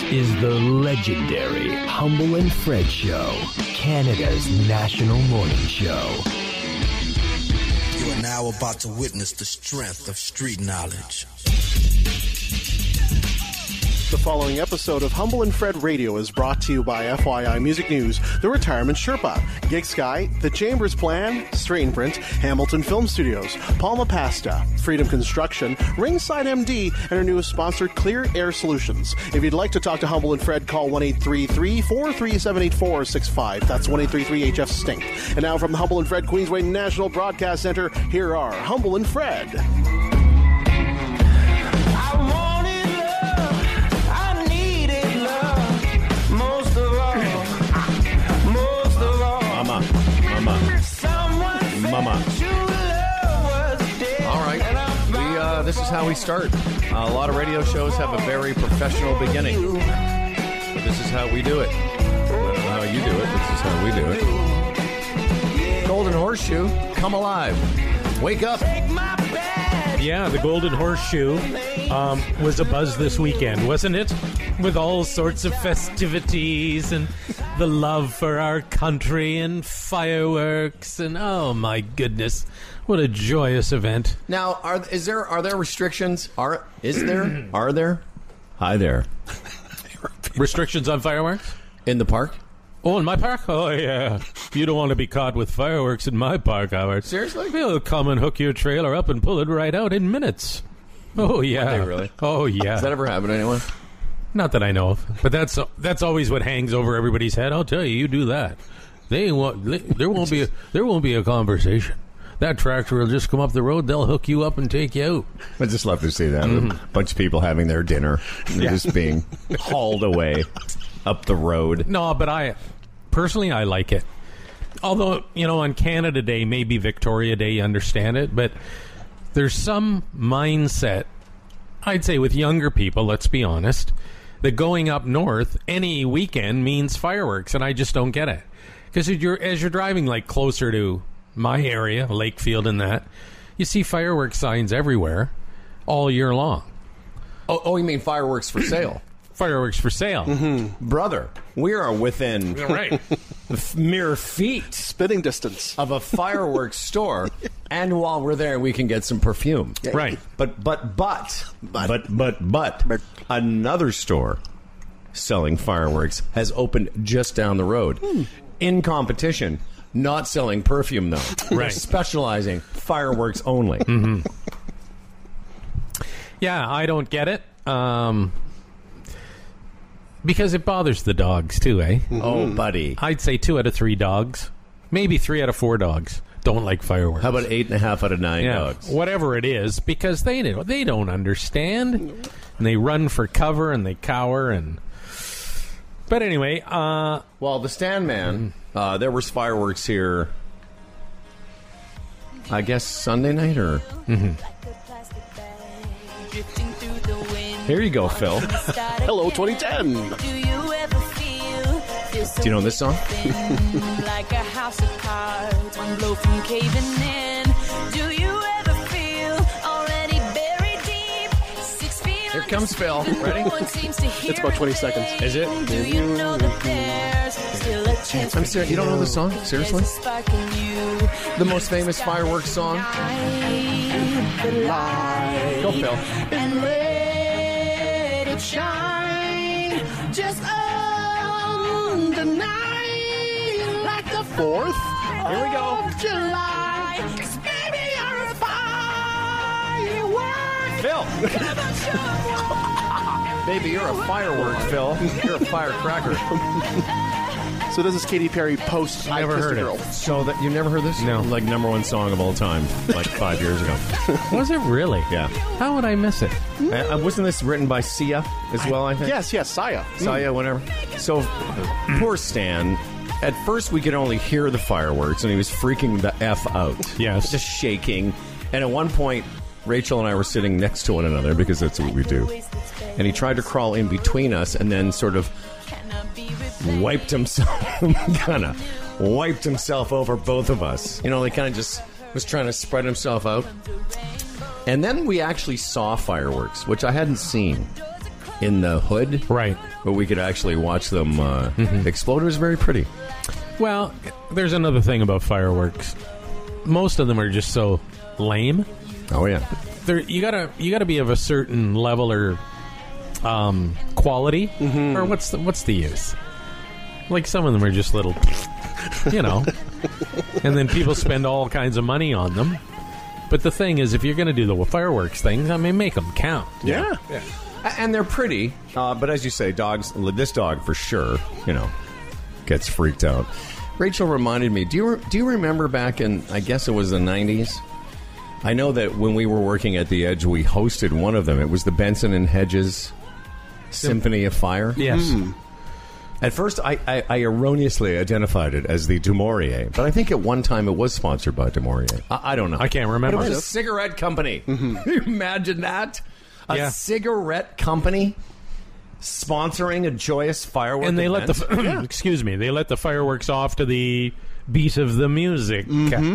is the legendary Humble and Fred Show, Canada's national morning show. You are now about to witness the strength of street knowledge. The following episode of Humble and Fred Radio is brought to you by FYI Music News, The Retirement Sherpa, Gig Sky, The Chambers Plan, Strain Print, Hamilton Film Studios, Palma Pasta, Freedom Construction, Ringside MD, and our newest sponsor, Clear Air Solutions. If you'd like to talk to Humble and Fred, call 1-833-437-8465. That's 1-833-HF-STINK. And now from the Humble and Fred Queensway National Broadcast Center, here are Humble and Fred. Mama. All right. This is how we start. A lot of radio shows have a very professional beginning. But this is how we do it. I don't know how you do it. This is how we do it. Golden Horseshoe, come alive. Wake up. Yeah, the Golden Horseshoe was a buzz this weekend, wasn't it? With all sorts of festivities and the love for our country and fireworks and oh my goodness, what a joyous event! Now, are there restrictions? Are there? Hi there. Restrictions on fireworks In the park? Oh, in my park? Oh, yeah. You don't want to be caught with fireworks in my park, Howard. Seriously? We'll come and hook your trailer up and pull it right out in minutes. Oh, yeah. Are they really? Oh, yeah. Has that ever happened to anyone? Not that I know of. But that's always what hangs over everybody's head. I'll tell you, you do that. There won't be a conversation. That tractor will just come up the road. They'll hook you up and take you out. I just love to see that. A bunch of people having their dinner and just being hauled away up the road. No, but I like it. Although, on Canada Day, maybe Victoria Day, you understand it. But there's some mindset, I'd say with younger people, let's be honest, that going up north any weekend means fireworks. And I just don't get it. Because as you're driving like closer to my area, Lakefield and that, you see fireworks signs everywhere all year long. Oh, you mean fireworks for sale? Fireworks for sale. Mm-hmm. Brother, we are within mere feet, spitting distance of a fireworks store, and while we're there, we can get some perfume. Right. But another store selling fireworks has opened just down the road. In competition, not selling perfume though. Right. Specializing fireworks only. Mm-hmm. Yeah, I don't get it. Because it bothers the dogs, too, eh? Mm-hmm. Oh, buddy. I'd say 2 out of 3 dogs, maybe 3 out of 4 dogs don't like fireworks. How about 8.5 out of 9 dogs? Whatever it is, because they don't understand. And they run for cover and they cower. But anyway. Well, the Stand Man, there was fireworks here, I guess, Sunday night or... Mm-hmm. Here you go, Phil. Hello, 2010. Do you know this song? Like a house of cards, one blow from caving in. Do you ever feel already buried deep? 6 feet. Here comes Phil. Ready? It's about 20 seconds. Is it? Do you know that there's still a chance? I'm serious. You don't know the song? Seriously? The most famous fireworks song? Go, Phil. And let it shine just on the night like the 4th. Here we go. of July. 'Cause baby, you're a firework. Phil. Baby, you're a firework, Phil. You're a firecracker. So this is Katy Perry post I Never Kissed a heard it. Girl. So that you never heard this? No. Like #1 song of all time, like 5 years ago. Was it really? Yeah. How would I miss it? Wasn't this written by Sia as well, I think? Yes, Saya. Saya, whatever. So, poor Stan. At first, we could only hear the fireworks, and he was freaking the F out. Yes. Just shaking. And at one point, Rachel and I were sitting next to one another, because that's what we do. And he tried to crawl in between us, and then sort of wiped himself over both of us. You know, he kind of just was trying to spread himself out. And then we actually saw fireworks, which I hadn't seen. in the hood. Right. But we could actually watch them explode. It was very pretty. Well, there's another thing about fireworks. Most of them are just so lame. Oh, yeah. You gotta be of a certain level or quality, or what's the use? Like some of them are just little, and then people spend all kinds of money on them. But the thing is, if you're going to do the fireworks thing, I mean, make them count. Yeah. And they're pretty, but as you say, this dog for sure, gets freaked out. Rachel reminded me, do you remember back in, I guess it was the 90s? I know that when we were working at the Edge, we hosted one of them. It was the Benson and Hedges Symphony of Fire. Yes. At first, I erroneously identified it as the Du Maurier, but I think at one time it was sponsored by Du Maurier. I don't know. I can't remember. But it was a cigarette company. Can you imagine that? A cigarette company sponsoring a joyous fireworks and they event? let the excuse me, they let the fireworks off to the beat of the music.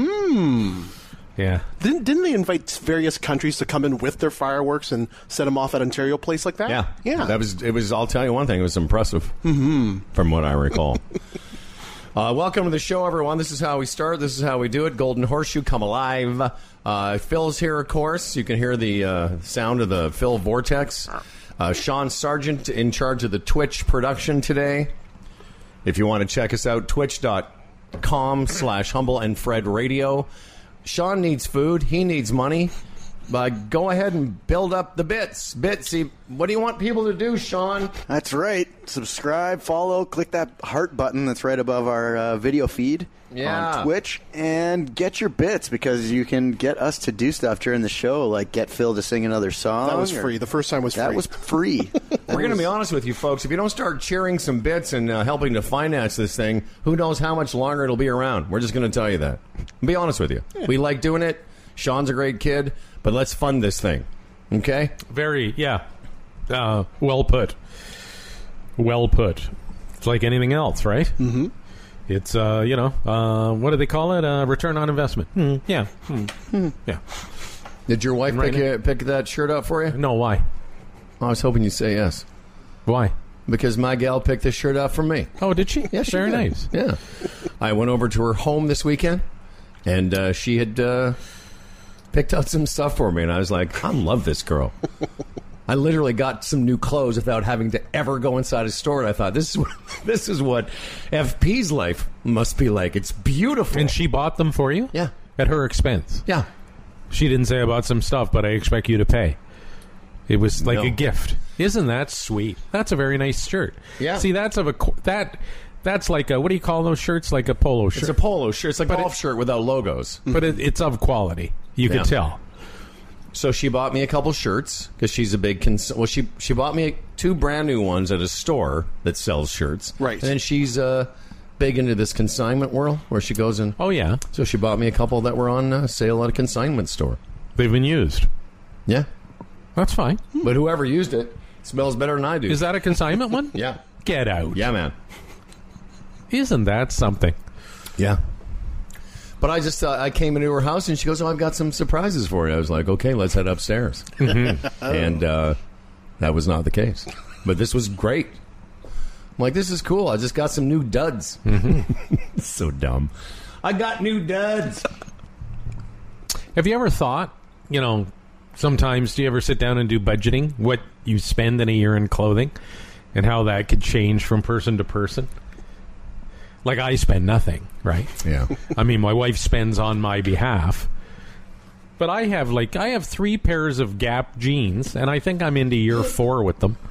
Yeah. Didn't they invite various countries to come in with their fireworks and set them off at Ontario Place like that? Yeah. It was. I'll tell you one thing. It was impressive, from what I recall. Welcome to the show, everyone. This is how we start. This is how we do it. Golden Horseshoe, come alive. Phil's here, of course. You can hear the sound of the Phil Vortex. Sean Sargent in charge of the Twitch production today. If you want to check us out, twitch.com/Humble and Fred Radio. Sean needs food. He needs money. Go ahead and build up the bits. Bitsy, what do you want people to do, Sean? That's right. Subscribe, follow, click that heart button that's right above our video feed on Twitch, and get your bits, because you can get us to do stuff during the show, like get Phil to sing another song. That was free. The first time was free. That was free. We're going to be honest with you, folks. If you don't start cheering some bits and helping to finance this thing, who knows how much longer it'll be around. We're just going to tell you that. Be honest with you. We like doing it. Sean's a great kid, but let's fund this thing. Okay? Very, well put. Well put. It's like anything else, right? Mm-hmm. It's, what do they call it? Return on investment. Yeah. Yeah. Did your wife pick that shirt out for you? No, why? I was hoping you'd say yes. Why? Because my gal picked this shirt out for me. Oh, did she? Yeah, she Very did. nice. Yeah. I went over to her home this weekend, and she had picked out some stuff for me, and I was like, I love this girl. I literally got some new clothes without having to ever go inside a store, and I thought, this is what FP's life must be like. It's beautiful. And she bought them for you? Yeah. At her expense? Yeah. She didn't say I bought some stuff, but I expect you to pay. It was like a gift. Isn't that sweet? That's a very nice shirt. Yeah. See, that's like a, what do you call those shirts? Like a polo shirt. It's a polo shirt. It's a golf shirt without logos. But it's of quality. You could tell. So she bought me a couple shirts because she's a big she bought me 2 brand new ones at a store that sells shirts. Right. And then she's big into this consignment world where she goes in. Oh, yeah. So she bought me a couple that were on sale at a consignment store. They've been used. Yeah. That's fine. But whoever used it smells better than I do. Is that a consignment one? Yeah. Get out. Yeah, man. Isn't that something? Yeah. But I came into her house and she goes, I've got some surprises for you. I was like, okay, let's head upstairs. And that was not the case. But this was great. I'm like, this is cool. I just got some new duds. So dumb. I got new duds. Have you ever thought, sometimes do you ever sit down and do budgeting, what you spend in a year in clothing, and how that could change from person to person? Like, I spend nothing, right? Yeah. I mean, my wife spends on my behalf. But I have 3 pairs of Gap jeans, and I think I'm into year 4 with them.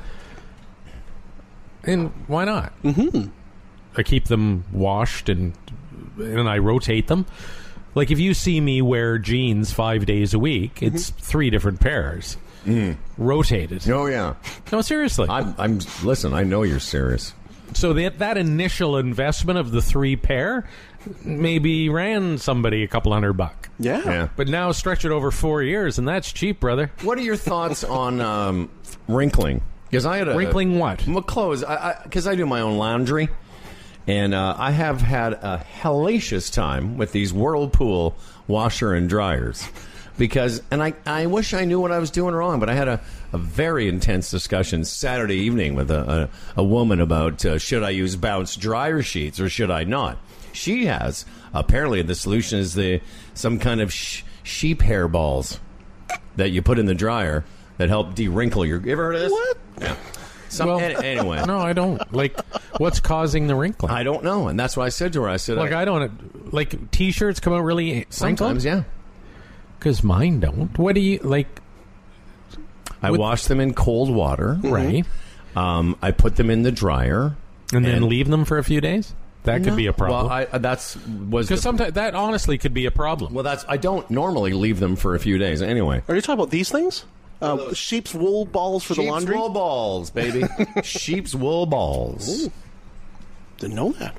And why not? Mm-hmm. I keep them washed, and I rotate them. Like, if you see me wear jeans 5 days a week, it's 3 different pairs. Rotated. Oh, yeah. No, seriously. Listen, I know you're serious. So that initial investment of the 3 pair maybe ran somebody a couple $100. Yeah. But now stretch it over 4 years, and that's cheap, brother. What are your thoughts on wrinkling? Because I had wrinkling what? Clothes. Because I do my own laundry, and I have had a hellacious time with these Whirlpool washer and dryers. because, and I wish I knew what I was doing wrong, but I had a very intense discussion Saturday evening with a woman about should I use bounce dryer sheets or should I not? She has, apparently the solution is some kind of sheep hair balls that you put in the dryer that help de-wrinkle your... You ever heard of this? What? Yeah. Anyway. No, I don't. Like, what's causing the wrinkling? I don't know, and that's what I said to her. I said... Like, I don't... Like, T-shirts come out really wrinkled? Sometimes, yeah. Because mine don't. What do you... Like... I wash them in cold water. Right. I put them in the dryer. And then leave them for a few days? That could be a problem. Well, because sometimes that honestly could be a problem. Well, I don't normally leave them for a few days anyway. Are you talking about these things? Sheep's wool balls for the laundry? Sheep's wool balls, baby. Sheep's wool balls. Ooh. Didn't know that.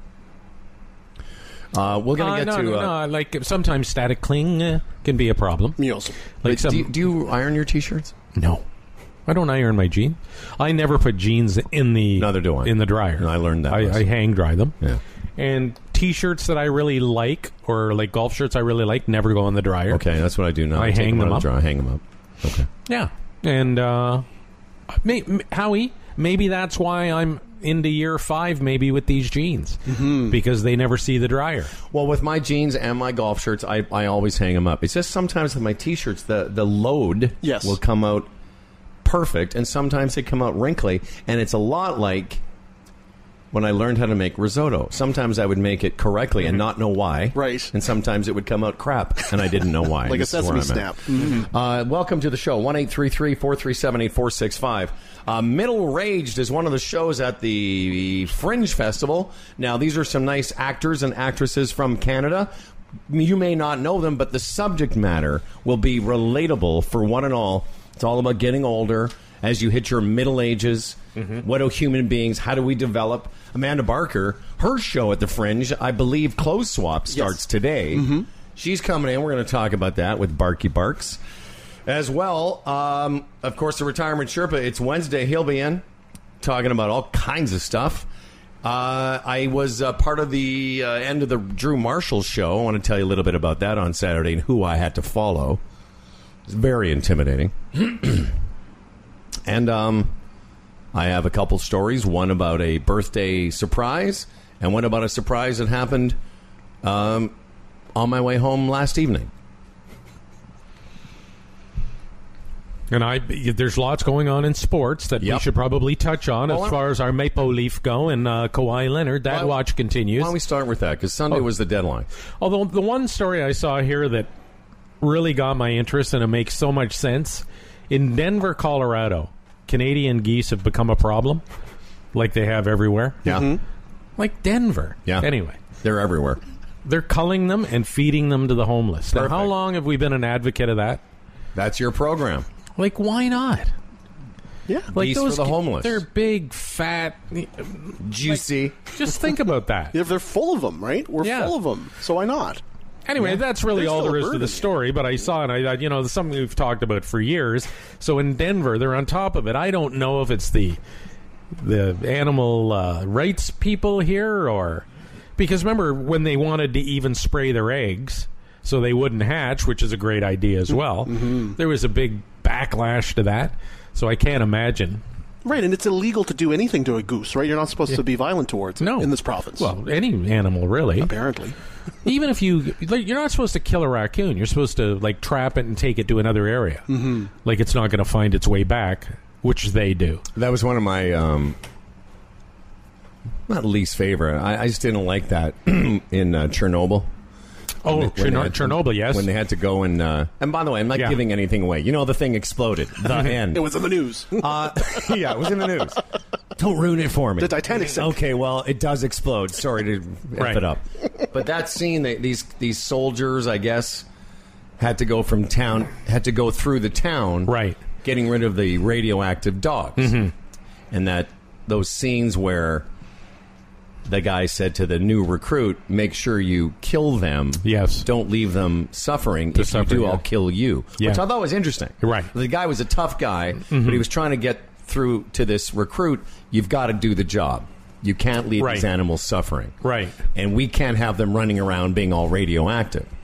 We're going to get to... No, like sometimes static cling can be a problem. Yes. Like do you iron your T-shirts? No. I don't iron my jeans. I never put jeans in the Neither do I. in the dryer. No, I learned that. I hang dry them. Yeah. And T-shirts that I really like, or like golf shirts I really like, never go in the dryer. Okay, that's what I do now. I hang them up. I hang them up. Okay. Yeah. And Howie, maybe that's why I'm into year 5 maybe with these jeans. Because they never see the dryer. Well, with my jeans and my golf shirts, I always hang them up. It's just sometimes with my T-shirts, the load will come out perfect, and sometimes they come out wrinkly, and it's a lot like when I learned how to make risotto. Sometimes I would make it correctly and not know why. Right. And sometimes it would come out crap, and I didn't know why. Like a sesame snap. Welcome to the show, 1-833-437-8465. Middle Raged is one of the shows at the Fringe Festival. Now, these are some nice actors and actresses from Canada. You may not know them, but the subject matter will be relatable for one and all. It's all about getting older as you hit your middle ages. What do human beings, how do we develop? Amanda Barker, her show at the Fringe, I believe Clothes Swap starts today. She's coming in. We're going to talk about that with Barky Barks. As well, of course, the Retirement Sherpa, it's Wednesday. He'll be in talking about all kinds of stuff. I was part of the end of the Drew Marshall show. I want to tell you a little bit about that on Saturday and who I had to follow. It's very intimidating. And I have a couple stories. One about a birthday surprise, and one about a surprise that happened on my way home last evening. And there's lots going on in sports that we should probably touch on as far as our Maple Leaf go and Kawhi Leonard. That watch continues. Why don't we start with that? Because Sunday was the deadline. Although the one story I saw here that really got my interest, and it makes so much sense, in Denver, Colorado, Canadian geese have become a problem, like they have everywhere. Yeah. Like Denver. Yeah. Anyway. They're everywhere. They're culling them and feeding them to the homeless. Now, how long have we been an advocate of that? That's your program. Like, why not? Yeah. Like geese those for the homeless. They're big, fat, juicy. Just think about that. Yeah, they're full of them, right? We're full of them, so why not? Anyway, that's really all there is to the story, but I saw it, and I something we've talked about for years. So in Denver, they're on top of it. I don't know if it's the animal rights people here, or... Because remember, when they wanted to even spray their eggs so they wouldn't hatch, which is a great idea as well, there was a big backlash to that. So I can't imagine... Right, and it's illegal to do anything to a goose, right? You're not supposed to be violent towards it in this province. Well, any animal, really. Apparently. Even if you're not supposed to kill a raccoon. You're supposed to, like, trap it and take it to another area. Like, it's not going to find its way back, which they do. That was one of my, not least favorite. I just didn't like that in Chernobyl. Oh, Chernobyl, yes. When they had to go and by the way, I'm not giving anything away. You know, the thing exploded. The end. It was in the news. Yeah, it was in the news. Don't ruin it for me. The Titanic sank. Okay, well, it does explode. Sorry to F it up. But that scene, these soldiers, I guess, had to go through the town. Right. Getting rid of the radioactive dogs. And those scenes where... The guy said to the new recruit, make sure you kill them. Yes. Don't leave them suffering. If you do, I'll kill you. Yeah. Which I thought was interesting. Right. The guy was a tough guy, but he was trying to get through to this recruit. You've got to do the job. You can't leave these animals suffering. Right. And we can't have them running around being all radioactive.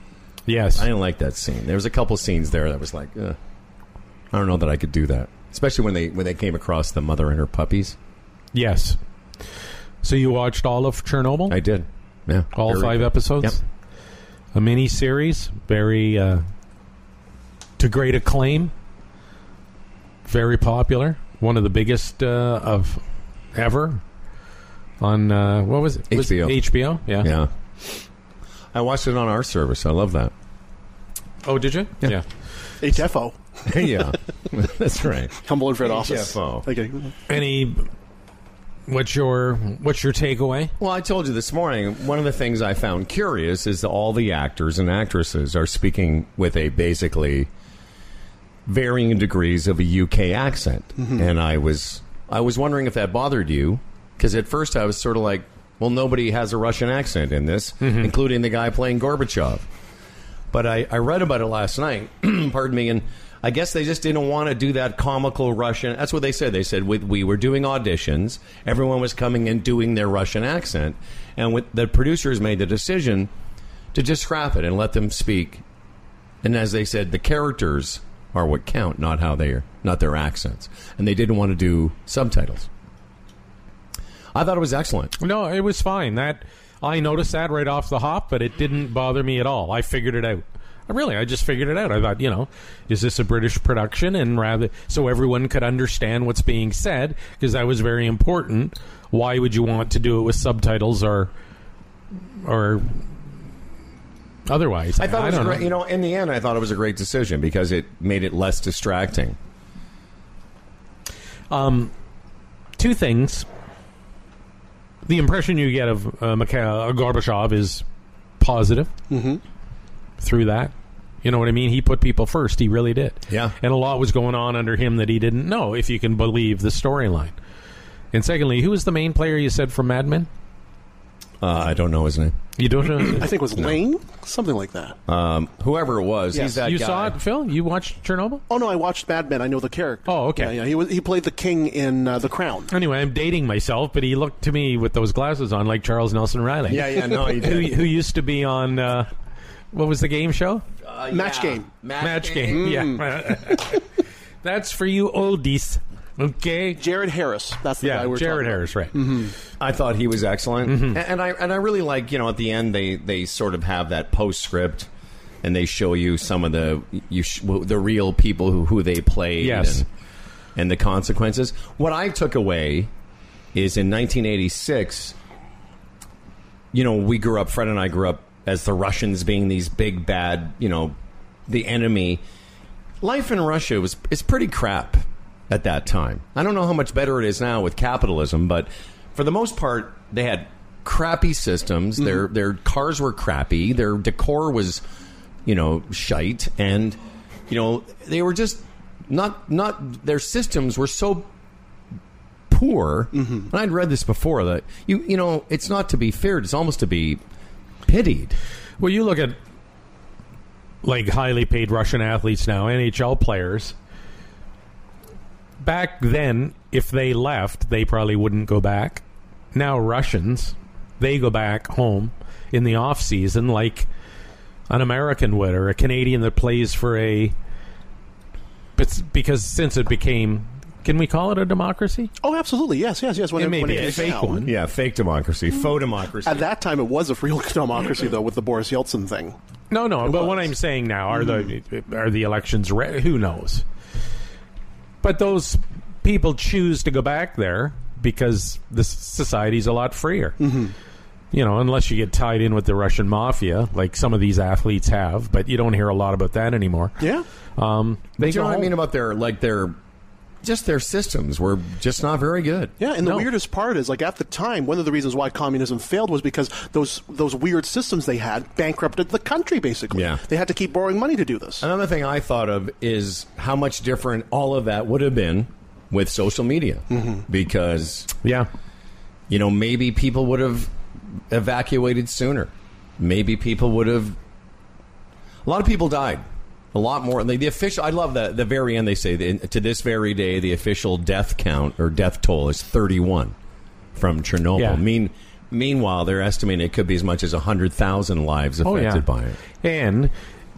Yes. I didn't like that scene. There was a couple scenes there that was like, I don't know that I could do that. Especially when they came across the mother and her puppies. Yes. So you watched all of Chernobyl? I did. Yeah. All Very 5 good. episodes? Yep. A mini-series, very to great acclaim, very popular, one of the biggest of ever on, what was it? HBO. HBO, yeah. Yeah. I watched it on our service. I love that. Oh, did you? Yeah. HFO. Yeah. That's right. Humble and Fred office. HFO. Okay. What's your takeaway? Well, I told you this morning, one of the things I found curious is that all the actors and actresses are speaking with a basically varying degrees of a UK accent. Mm-hmm. And I was wondering if that bothered you, because at first I was sort of like, well, nobody has a Russian accent in this, including the guy playing Gorbachev. But I read about it last night, pardon me, and I guess they just didn't want to do that comical Russian. That's what they said. They said we were doing auditions. Everyone was coming in doing their Russian accent. And the producers made the decision to just scrap it and let them speak. And as they said, the characters are what count, not their accents. And they didn't want to do subtitles. I thought it was excellent. No, it was fine. I noticed that right off the hop, but it didn't bother me at all. I figured it out. I just figured it out. I thought, is this a British production? And rather, so everyone could understand what's being said, because that was very important. Why would you want to do it with subtitles or otherwise? I thought it was great. In the end, I thought it was a great decision because it made it less distracting. 2 things. The impression you get of Mikhail Gorbachev is positive through that. You know what I mean? He put people first. He really did. Yeah. And a lot was going on under him that he didn't know, if you can believe the storyline. And secondly, who was the main player you said from Mad Men? I don't know his name. You don't know? I think it was Lane? Something like that. Whoever it was, Yes. he's that You guy. saw it, Phil? You watched Chernobyl? Oh, no, I watched Mad Men. I know the character. Oh, okay. Yeah, he played the king in The Crown. Anyway, I'm dating myself, but he looked to me with those glasses on like Charles Nelson Riley. Yeah, no, he did. who used to be on, what was the game show? Match Game. Match Game, yeah. That's for you oldies. Okay. Jared Harris. That's the guy we're Jared talking Harris, right. I thought he was excellent. And I really like, at the end they sort of have that postscript and they show you some of the real people who they played Yes. and the consequences. What I took away is in 1986, Fred and I grew up as the Russians being these big bad, the enemy. Life in Russia is pretty crap at that time. I don't know how much better it is now with capitalism, but for the most part, they had crappy systems. Their cars were crappy. Their decor was, shite, and they were just not. Their systems were so poor. And I'd read this before that it's not to be feared; it's almost to be pitied. Well, you look at like highly paid Russian athletes now, NHL players. Back then, if they left, they probably wouldn't go back. Now Russians, they go back home in the off season like an American would, or a Canadian that plays for because since it became, can we call it a democracy? Oh, absolutely. Yes. When It may when be a came fake down. one. Yeah, fake democracy, faux democracy. At that time, it was a real democracy, though, with the Boris Yeltsin thing. No, but was. what I'm saying now, are the elections who knows? But those people choose to go back there because the society's a lot freer. Unless you get tied in with the Russian mafia, like some of these athletes have, but you don't hear a lot about that anymore. Yeah. They But you know go what I home. mean about their systems were just not very good. Yeah, and the No. weirdest part is, like, at the time, one of the reasons why communism failed was because those weird systems they had bankrupted the country, basically. Yeah. They had to keep borrowing money to do this. Another thing I thought of is how much different all of that would have been with social media. Because, Yeah. maybe people would have evacuated sooner. Maybe people would have... A lot of people died. A lot more. The official... I love that. The very end, they say, to this very day, the official death count or death toll is 31 from Chernobyl. Yeah. Meanwhile, they're estimating it could be as much as 100,000 lives affected by it. And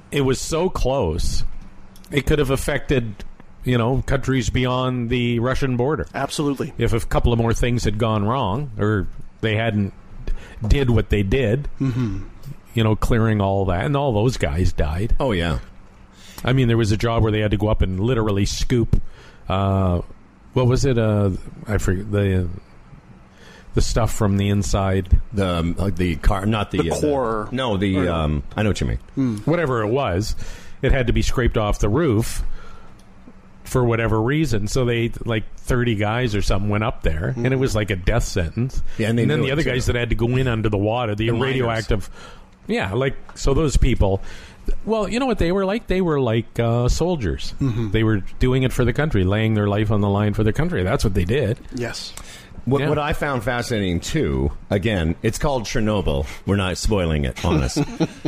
it was so close, it could have affected, countries beyond the Russian border. Absolutely. If a couple of more things had gone wrong, or they hadn't did what they did, clearing all that, and all those guys died. Oh, yeah. I mean, there was a job where they had to go up and literally scoop, what was it? I forget, the stuff from the inside. The car, not the core. I know what you mean. Whatever it was, it had to be scraped off the roof for whatever reason. So they, 30 guys or something went up there, and it was like a death sentence. Yeah, and then the other guys that had to go in under the water, the radioactive... Yeah, so those people... Well, you know what they were like? They were like soldiers. They were doing it for the country, laying their life on the line for the country. That's what they did. Yes. What I found fascinating, too, again, it's called Chernobyl. We're not spoiling it on us.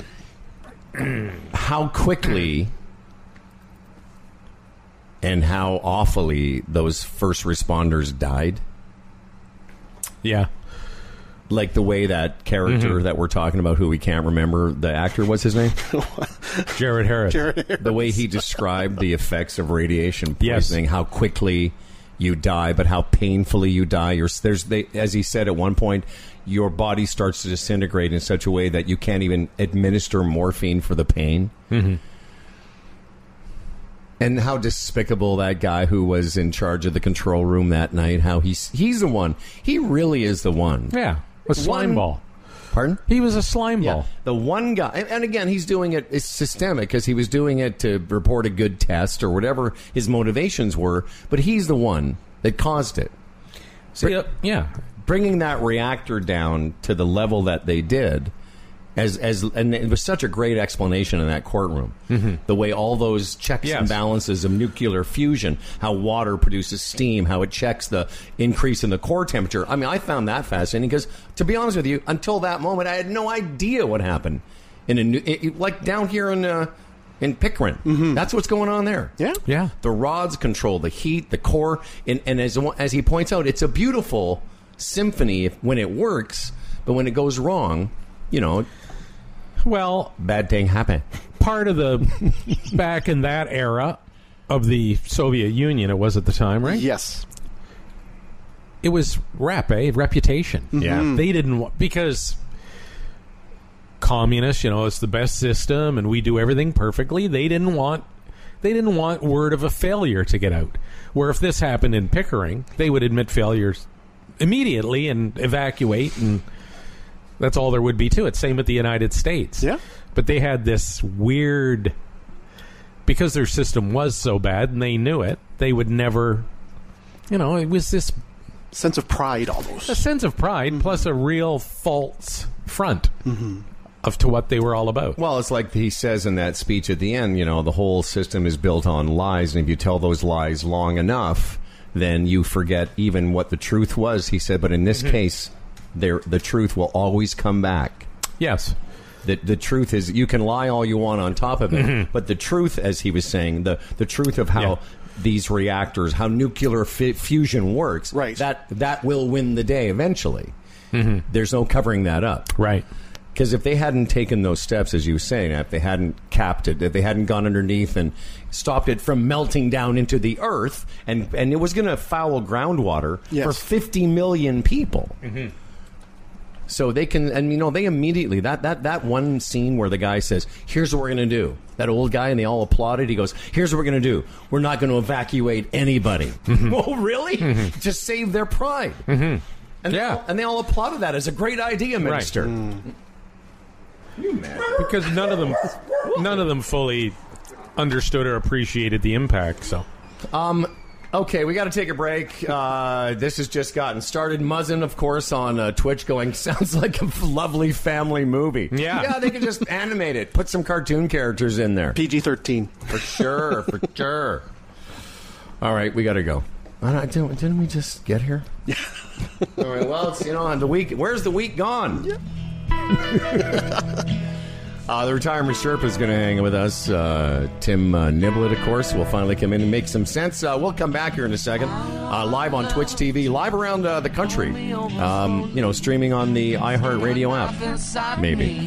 How quickly and how awfully those first responders died. Yeah. Like the way that character that we're talking about, who we can't remember, the actor, what's his name? Jared Harris. The way he described the effects of radiation poisoning, how quickly you die, but how painfully you die. As he said at one point, your body starts to disintegrate in such a way that you can't even administer morphine for the pain. And how despicable that guy who was in charge of the control room that night, how he's the one. He really is the one. Yeah. A slime ball. Pardon? He was a slime ball. The one guy, and again, he's doing it, it's systemic, because he was doing it to report a good test or whatever his motivations were, but he's the one that caused it. Bringing that reactor down to the level that they did, and it was such a great explanation in that courtroom. The way all those checks and balances of nuclear fusion, how water produces steam, how it checks the increase in the core temperature. I mean, I found that fascinating because, to be honest with you, until that moment, I had no idea what happened like down here in Pickering. That's what's going on there. Yeah. The rods control the heat, the core, and as he points out, it's a beautiful symphony when it works, but when it goes wrong, well, bad thing happen. Part of the back in that era of the Soviet Union, it was at the time, right? Yes. It was reputation. Yeah. They didn't because communists, it's the best system and we do everything perfectly. They didn't want word of a failure to get out. Where if this happened in Pickering, they would admit failures immediately and evacuate, and that's all there would be to it. Same with the United States. Yeah. But they had this weird, because their system was so bad and they knew it, they would never, it was this sense of pride almost. A sense of pride plus a real false front to what they were all about. Well, it's like he says in that speech at the end, the whole system is built on lies, and if you tell those lies long enough, then you forget even what the truth was, he said. But in this case, the truth will always come back. Yes. The truth is, you can lie all you want on top of it, but the truth, as he was saying, the truth of how these reactors, how nuclear fusion works, right. that will win the day eventually. There's no covering that up. Right. Because if they hadn't taken those steps, as you were saying, if they hadn't capped it, if they hadn't gone underneath and stopped it from melting down into the earth, and it was going to foul groundwater for 50 million people. So they can, and they immediately, that one scene where the guy says, here's what we're going to do. That old guy, and they all applauded. He goes, here's what we're going to do. We're not going to evacuate anybody. Oh, really? Just save their pride. And they all applauded that as a great idea, Minister. Right. You mad? Because none of them fully understood or appreciated the impact. So, okay, we got to take a break. This has just gotten started. Muzzin, of course, on Twitch, going, sounds like a lovely family movie. Yeah, they can just animate it, put some cartoon characters in there. PG-13 for sure, for sure. All right, we got to go. Didn't we just get here? Yeah. All right. Well, it's the week. Where's the week gone? Yeah. The retirement Sherpa is going to hang with us. Tim Niblett, of course, will finally come in and make some sense. We'll come back here in a second. Live on Twitch TV, live around the country. Streaming on the iHeartRadio app, maybe.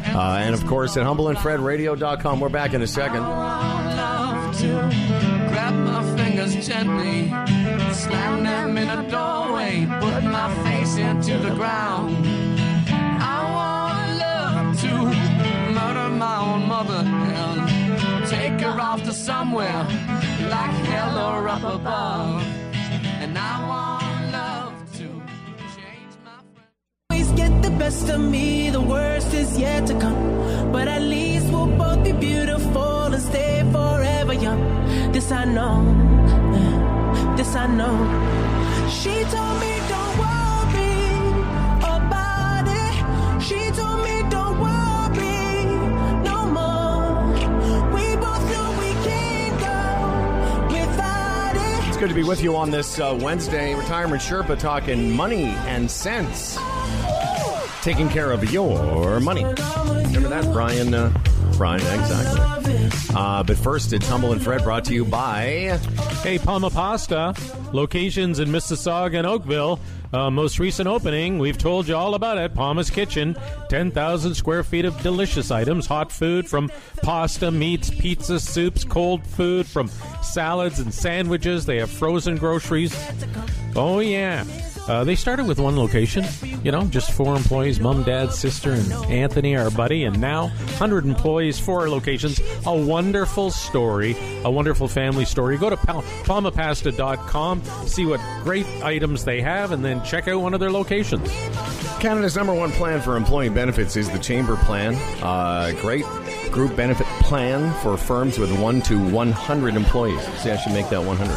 And, of course, at humbleandfredradio.com. We're back in a second. Love to grab my fingers gently, slam them in a doorway, put my face into the ground. I want love to murder my own mother and take her off to somewhere like hell or up above. And I want love to change my Always get the best of me, the worst is yet to come. But at least we'll both be beautiful and stay forever young. This I know, this I know. She told me don't worry about it. She told me don't worry no more. We both know we can't go without it. It's good to be with you on this Wednesday. Retirement Sherpa talking money and sense. Taking care of your money. Remember that, Brian? Brian, exactly. But first, it's Humble and Fred, brought to you by... Hey, Palma Pasta. Locations in Mississauga and Oakville. Most recent opening, we've told you all about it. Palma's Kitchen. 10,000 square feet of delicious items. Hot food from pasta, meats, pizza, soups, cold food from salads and sandwiches. They have frozen groceries. Oh, yeah. They started with one location, just 4 employees, mom, dad, sister, and Anthony, our buddy, and now 100 employees, 4 locations. A wonderful story, a wonderful family story. Go to palmapasta.com, see what great items they have, and then check out one of their locations. Canada's #1 plan for employee benefits is the Chamber Plan. Great group benefit plan for firms with 1 to 100 employees. See, I should make that 100.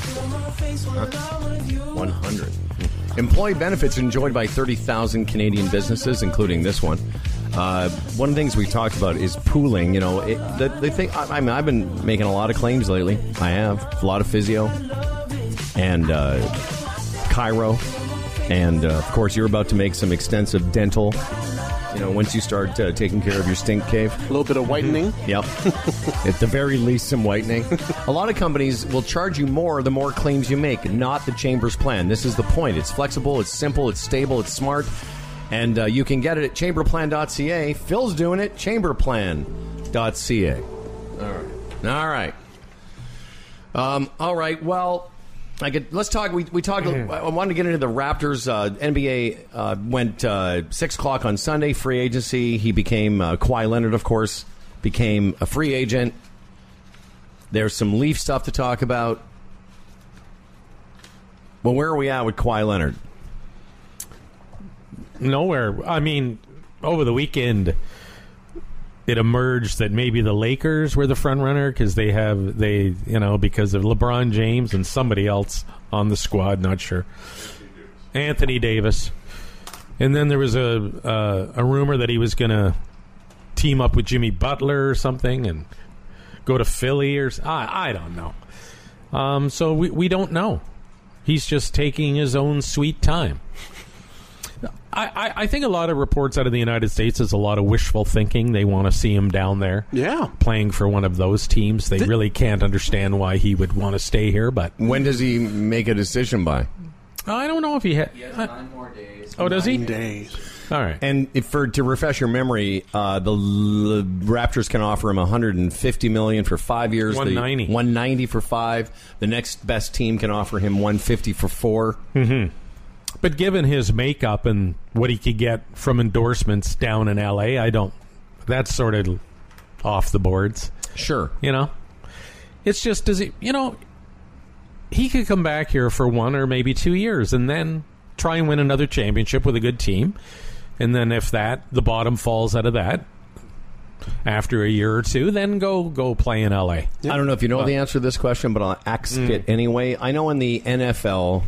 100. Employee benefits enjoyed by 30,000 Canadian businesses, including this one. One of the things we talked about is pooling. The thing. I've been making a lot of claims lately. I have a lot of physio and chiro, and of course, you're about to make some extensive dental. Once you start taking care of your stink cave. A little bit of whitening. Yep. At the very least, some whitening. A lot of companies will charge you more the more claims you make, not the Chamber's plan. This is the point. It's flexible, it's simple, it's stable, it's smart, and you can get it at chamberplan.ca. Phil's doing it, chamberplan.ca. All right. All right, well... let's talk. We talked. I wanted to get into the Raptors. NBA went 6 o'clock on Sunday. Free agency. He became Kawhi Leonard, of course, became a free agent. There's some Leaf stuff to talk about. Well, where are we at with Kawhi Leonard? Nowhere. I mean, over the weekend, it emerged that maybe the Lakers were the front runner because because of LeBron James and somebody else on the squad, not sure. Anthony Davis. And then there was a rumor that he was going to team up with Jimmy Butler or something and go to Philly or I don't know. So we don't know. He's just taking his own sweet time. I think a lot of reports out of the United States is a lot of wishful thinking. They want to see him down there, playing for one of those teams. They really can't understand why he would want to stay here. But when does he make a decision by? I don't know if he has 9 more days. Oh, does he? 9 days. All right. And to refresh your memory, the Raptors can offer him $150 million for 5 years. $190. $190 for 5. The next best team can offer him $150 for 4. Mm-hmm. But given his makeup and what he could get from endorsements down in L.A., that's sort of off the boards. Sure. It's just, he could come back here for 1 or maybe 2 years and then try and win another championship with a good team. And then if the bottom falls out of that after a year or 2, then go play in L.A. I don't know if you know the answer to this question, but I'll ask it anyway. I know in the NFL...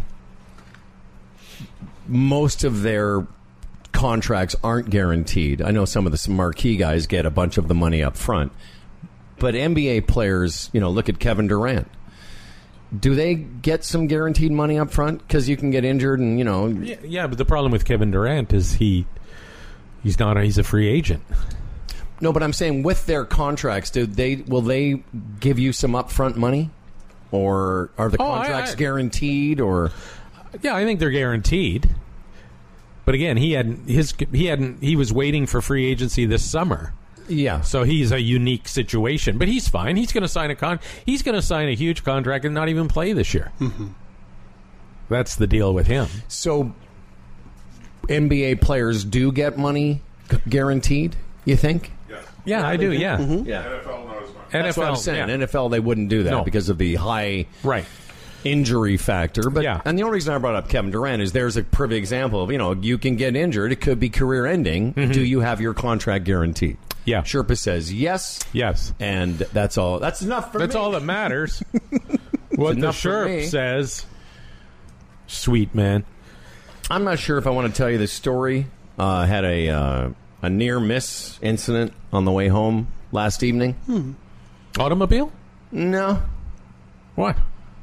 most of their contracts aren't guaranteed. I know some of the marquee guys get a bunch of the money up front. But NBA players, look at Kevin Durant. Do they get some guaranteed money up front? Because you can get injured and, Yeah, but the problem with Kevin Durant is he's a free agent. No, but I'm saying with their contracts, will they give you some upfront money? Or are the contracts guaranteed? Or... Yeah, I think they're guaranteed. But again, he was waiting for free agency this summer. Yeah. So he's a unique situation, but he's fine. He's going to sign he's going to sign a huge contract and not even play this year. Mm-hmm. That's the deal with him. So NBA players do get money guaranteed, you think? Yeah, I do. Yeah. Mm-hmm. Yeah. NFL knows money. That's what I'm saying. Yeah. NFL, they wouldn't do that because of the high injury factor. But and the only reason I brought up Kevin Durant is there's a perfect example of, you can get injured. It could be career ending. Mm-hmm. Do you have your contract guaranteed? Yeah. Sherpa says yes. Yes. And that's all. That's enough for me. That's all that matters. What the Sherp says. Sweet, man. I'm not sure if I want to tell you this story. Had a near miss incident on the way home last evening. Automobile? No. What?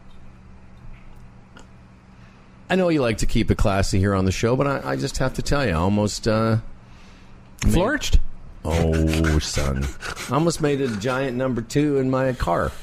I know you like to keep it classy here on the show, but I just have to tell you, I almost flourished. Oh, son! I almost made a giant number 2 in my car.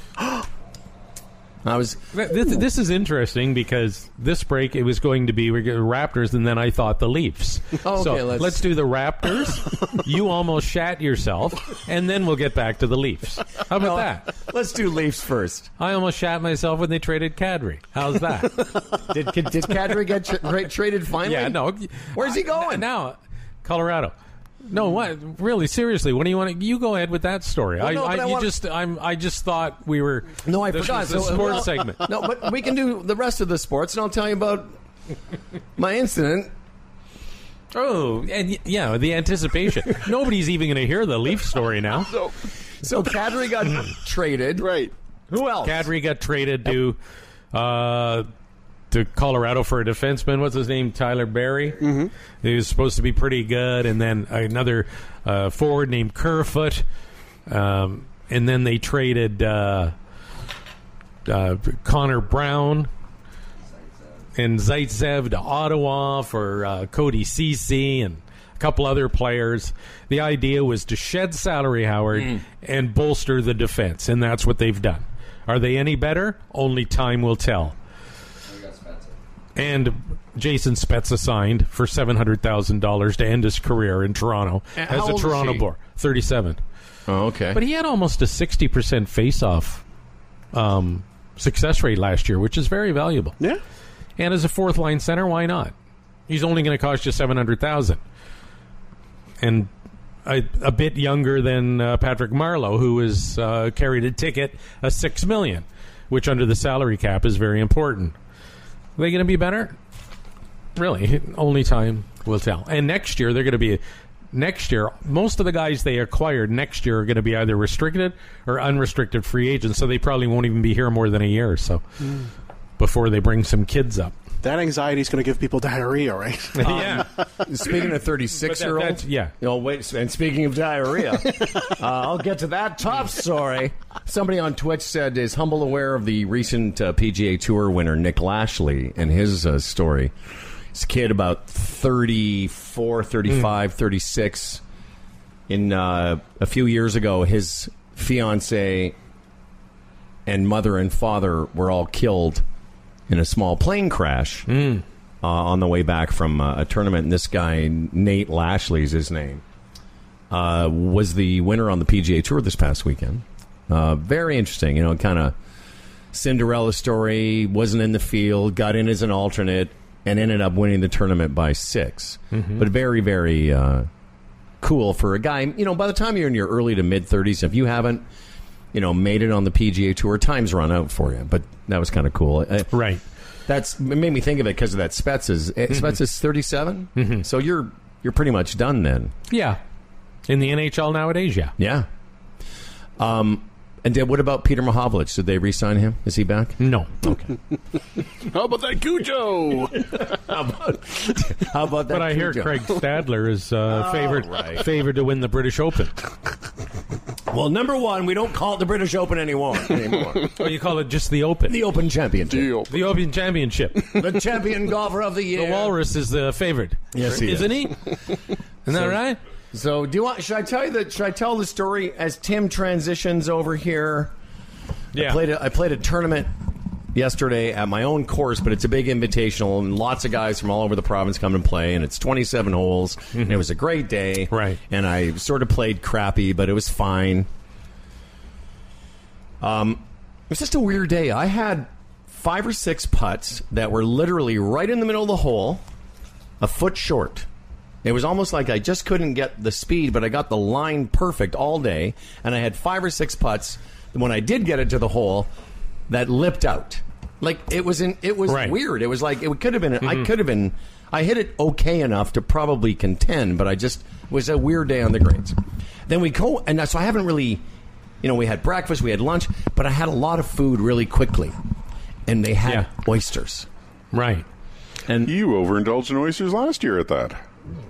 This is interesting because this break it was going to be the Raptors, and then I thought the Leafs. Oh, okay, so let's do the Raptors. You almost shat yourself, and then we'll get back to the Leafs. How about that? Let's do Leafs first. I almost shat myself when they traded Kadri. How's that? Did Kadri get traded finally? Yeah, no. Where's he going now? Colorado. No, what? Really, seriously, what do you want? You go ahead with that story. Well, I just thought we were. No, I forgot. The sports segment. No, but we can do the rest of the sports, and I'll tell you about my incident. Oh, and yeah, the anticipation. Nobody's even going to hear the Leaf story now. So Kadri got traded. Right. Who else? Kadri got traded to Colorado for a defenseman. What's his name? Tyler Berry. Mm-hmm. He was supposed to be pretty good. And then another forward named Kerfoot. And then they traded Connor Brown and Zaitsev to Ottawa for Cody Ceci and a couple other players. The idea was to shed salary, Howard, and bolster the defense. And that's what they've done. Are they any better? Only time will tell. And Jason Spezza signed for $700,000 to end his career in Toronto as a Toronto Boar. 37. Oh, okay. But he had almost a 60% face-off success rate last year, which is very valuable. Yeah. And as a fourth-line center, why not? He's only going to cost you $700,000. And a bit younger than Patrick Marleau, who has carried a ticket of $6 million, which under the salary cap is very important. Are they going to be better? Really, only time will tell. And next year, they're going to be... Next year, most of the guys they acquired next year are going to be either restricted or unrestricted free agents, so they probably won't even be here more than a year or so before they bring some kids up. That anxiety is going to give people diarrhea, right? Yeah. Speaking of 36-year-olds, yeah. Wait, and speaking of diarrhea, I'll get to that top story. Somebody on Twitch said, is Humble aware of the recent PGA Tour winner, Nick Lashley, and his story? His kid, about 34, 35, 36. A few years ago, his fiancé and mother and father were all killed in a small plane crash on the way back from a tournament. And this guy, Nate Lashley's his name, was the winner on the PGA Tour this past weekend. Very interesting, kind of Cinderella story. Wasn't in the field, got in as an alternate, and ended up winning the tournament by 6. Mm-hmm. But very, very cool for a guy. By the time you're in your early to mid-30s, if you haven't made it on the PGA Tour, time's run out for you. But that was kind of cool. Right. It made me think of it because of that Spezza's. Spezza's 37? Mm-hmm. So you're pretty much done then. Yeah. In the NHL nowadays, yeah. Yeah. And what about Peter Mahovlich? Did they re-sign him? Is he back? No. Okay. How about that Cujo? How about that But I hear Craig Stadler is favored to win the British Open. Well, number one, we don't call it the British Open anymore. Oh, you call it just the Open? The Open Championship. The Open Championship. The champion golfer of the year. The Walrus is the favorite. Yes, he Isn't he? Isn't that right? So, should I tell the story as Tim transitions over here? Yeah. I played a tournament, yesterday at my own course, but it's a big invitational, and lots of guys from all over the province come and play, and it's 27 holes, and it was a great day. Right. And I sort of played crappy, but it was fine. It was just a weird day. I had 5 or 6 putts that were literally right in the middle of the hole, a foot short. It was almost like I just couldn't get the speed, but I got the line perfect all day, and I had 5 or 6 putts when I did get it to the hole that lipped out. Like it was Right. weird. It was like it could have been. I hit it okay enough to probably contend, but it was a weird day on the greens. Then we go, and so I haven't really, we had breakfast, we had lunch, but I had a lot of food really quickly, and they had oysters. Right. And you overindulged in oysters last year at that.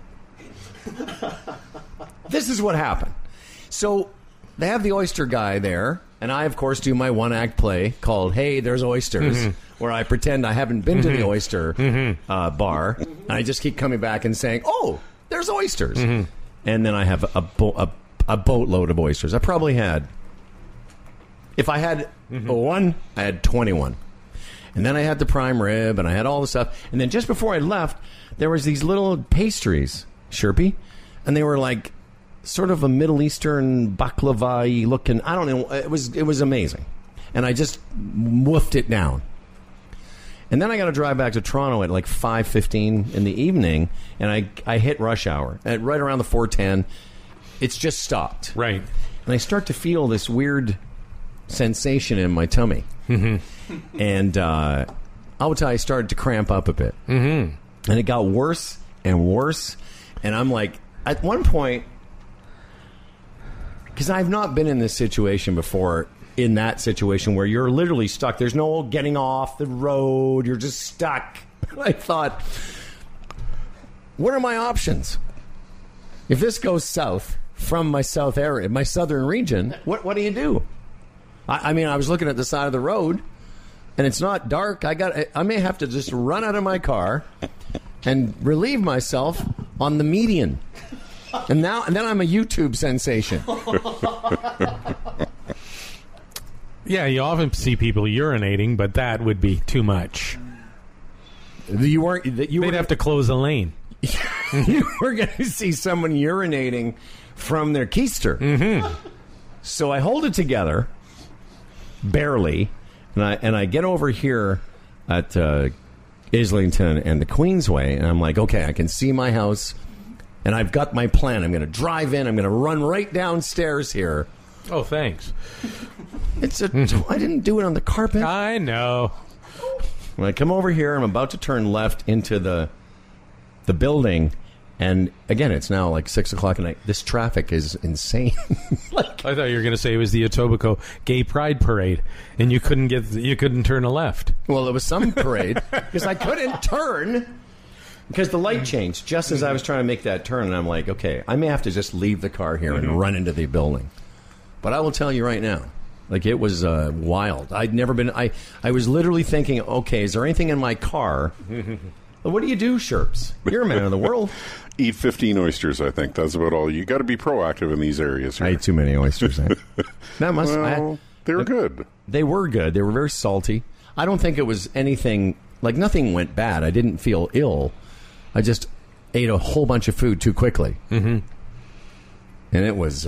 This is what happened. So they have the oyster guy there, and I, of course, do my one-act play called Hey, There's Oysters, where I pretend I haven't been to the oyster bar, and I just keep coming back and saying, oh, there's oysters. And then I have a boatload of oysters. I probably had, if I had one, I had 21. And then I had the prime rib, and I had all the stuff. And then just before I left, there was these little pastries, Sherpy, and they were like sort of a Middle Eastern baklava-y looking. I don't know. It was amazing, and I just woofed it down. And then I got to drive back to Toronto at like 5:15 in the evening, and I hit rush hour at right around the 4:10. It's just stopped. Right. And I start to feel this weird sensation in my tummy, and I will tell you, I started to cramp up a bit, and it got worse and worse. And I'm like, at one point, because I've not been in this situation before, in that situation where you're literally stuck. There's no getting off the road. You're just stuck. I thought, what are my options? If this goes south from my south area, my southern region, what do you do? I mean, I was looking at the side of the road, and it's not dark. I may have to just run out of my car and relieve myself on the median. And then I'm a YouTube sensation. Yeah, you often see people urinating, but that would be too much. They'd have to close a lane. You were going to see someone urinating from their keister. So I hold it together, barely, and I get over here at Islington and the Queensway, and I'm like, okay, I can see my house, and I've got my plan. I'm going to drive in. I'm going to run right downstairs here. Oh, thanks. I didn't do it on the carpet. I know. When I come over here, I'm about to turn left into the building, and again, it's now like 6 o'clock at night. This traffic is insane. I thought you were going to say it was the Etobicoke Gay Pride Parade, and you couldn't turn a left. Well, it was some parade because I couldn't turn because the light changed just as I was trying to make that turn, and I'm like, okay, I may have to just leave the car here and run into the building. But I will tell you right now, like, it was wild. I'd never been. I was literally thinking, okay, is there anything in my car? Well, what do you do, Sherps? You're a man of the world. Eat 15 oysters, I think. That's about all. You got to be proactive in these areas here. I ate too many oysters. That must. They were good. They were good. They were very salty. I don't think it was anything. Like, nothing went bad. I didn't feel ill. I just ate a whole bunch of food too quickly. And it was.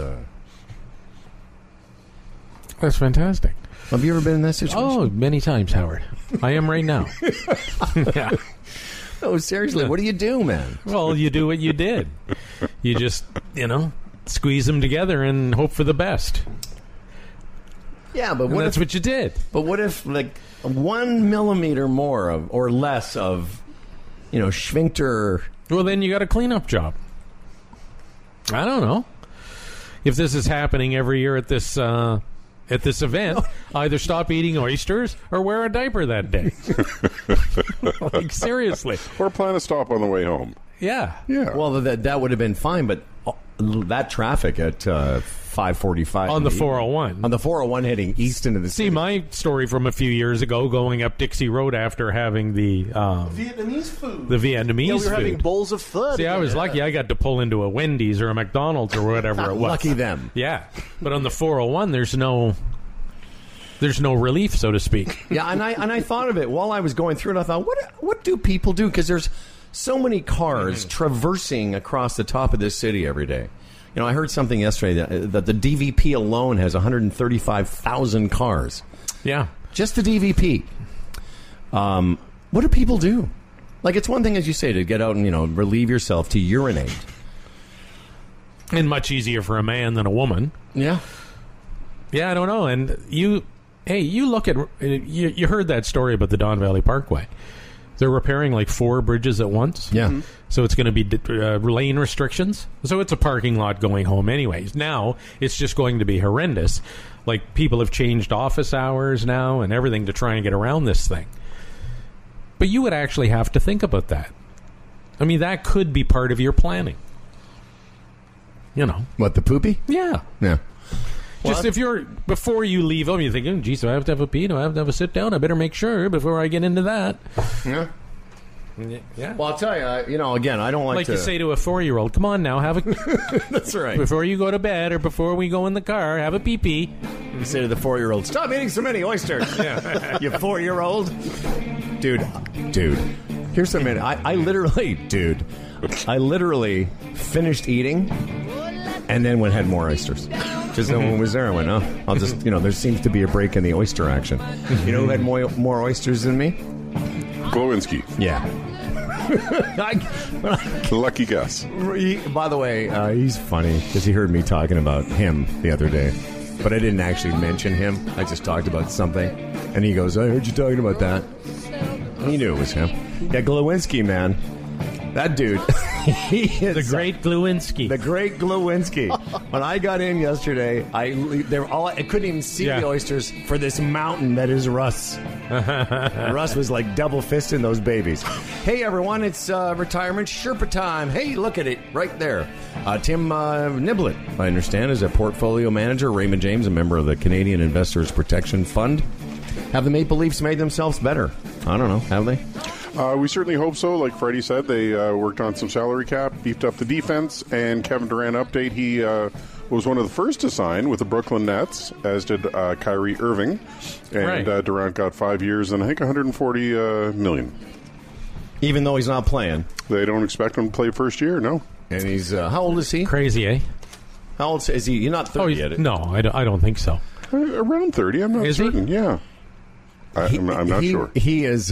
That's fantastic. Have you ever been in that situation? Oh, many times, Howard. I am right now. Yeah. Oh, seriously, what do you do, man? Well, you do what you did. You just, squeeze them together and hope for the best. Yeah, but that's what you did. But what if, like, 1 millimeter more of, or less of, sphincter? Well, then you got a cleanup job. I don't know. If this is happening every year at this event, either stop eating oysters or wear a diaper that day. Like, seriously. Or plan a stop on the way home. Yeah. Well, that would have been fine, but that traffic at 5:45 on the 401. On the 401 heading east into the city. See, my story from a few years ago, going up Dixie Road after having the Vietnamese food. The Vietnamese we were food. having bowls of pho. See, I was lucky. I got to pull into a Wendy's or a McDonald's or whatever it was. Lucky them. Yeah. But on the 401, there's no There's no relief, so to speak. Yeah, and I thought of it while I was going through it. I thought, what do people do? Because there's so many cars traversing across the top of this city every day. You know, I heard something yesterday that the DVP alone has 135,000 cars. Yeah. Just the DVP. What do people do? Like, it's one thing, as you say, to get out and, you know, relieve yourself, to urinate. And much easier for a man than a woman. Yeah. Yeah, I don't know. And you look at, you heard that story about the Don Valley Parkway. They're repairing like 4 bridges at once. Yeah. Mm-hmm. So it's going to be lane restrictions. So it's a parking lot going home anyways. Now it's just going to be horrendous. Like, people have changed office hours now and everything to try and get around this thing. But you would actually have to think about that. I mean, that could be part of your planning. You know. What, the poopy? Yeah. Yeah. Just if you're, before you leave home, you're thinking, geez, do I have to have a pee? Do I have to have a sit down? I better make sure before I get into that. Yeah. Yeah. Well, I'll tell you, you know, again, I don't like to... you say to a 4-year-old, come on now, have a... That's right. Before you go to bed or before we go in the car, have a pee-pee. You say to the 4-year-old, stop eating so many oysters. Yeah. You 4-year-old. Dude. Here's something. I literally finished eating and then had more oysters. Just when it was there, I went, oh, I'll just, you know, there seems to be a break in the oyster action. You know who had more oysters than me? Glowinski. Yeah. Lucky guess. By the way, he's funny because he heard me talking about him the other day. But I didn't actually mention him. I just talked about something. And he goes, I heard you talking about that. He knew it was him. Yeah, Glowinski, man. That dude. He is the great Glowinski. The great Glowinski. When I got in yesterday, I couldn't even see the oysters for this mountain that is Russ. Russ was like double fisting those babies. Hey, everyone, it's retirement Sherpa time. Hey, look at it right there. Tim Niblett, I understand, is a portfolio manager. Raymond James, a member of the Canadian Investors Protection Fund. Have the Maple Leafs made themselves better? I don't know. Have they? We certainly hope so. Like Freddie said, they worked on some salary cap, beefed up the defense, and Kevin Durant update, he was one of the first to sign with the Brooklyn Nets, as did Kyrie Irving. And Durant got 5 years and I think $140 million. Even though he's not playing? They don't expect him to play first year, no. And he's, how old is he? Crazy, eh? How old is he? You're not 30 yet? No, I don't think so. Around 30, I'm not certain. He? Yeah. I'm not sure. He is...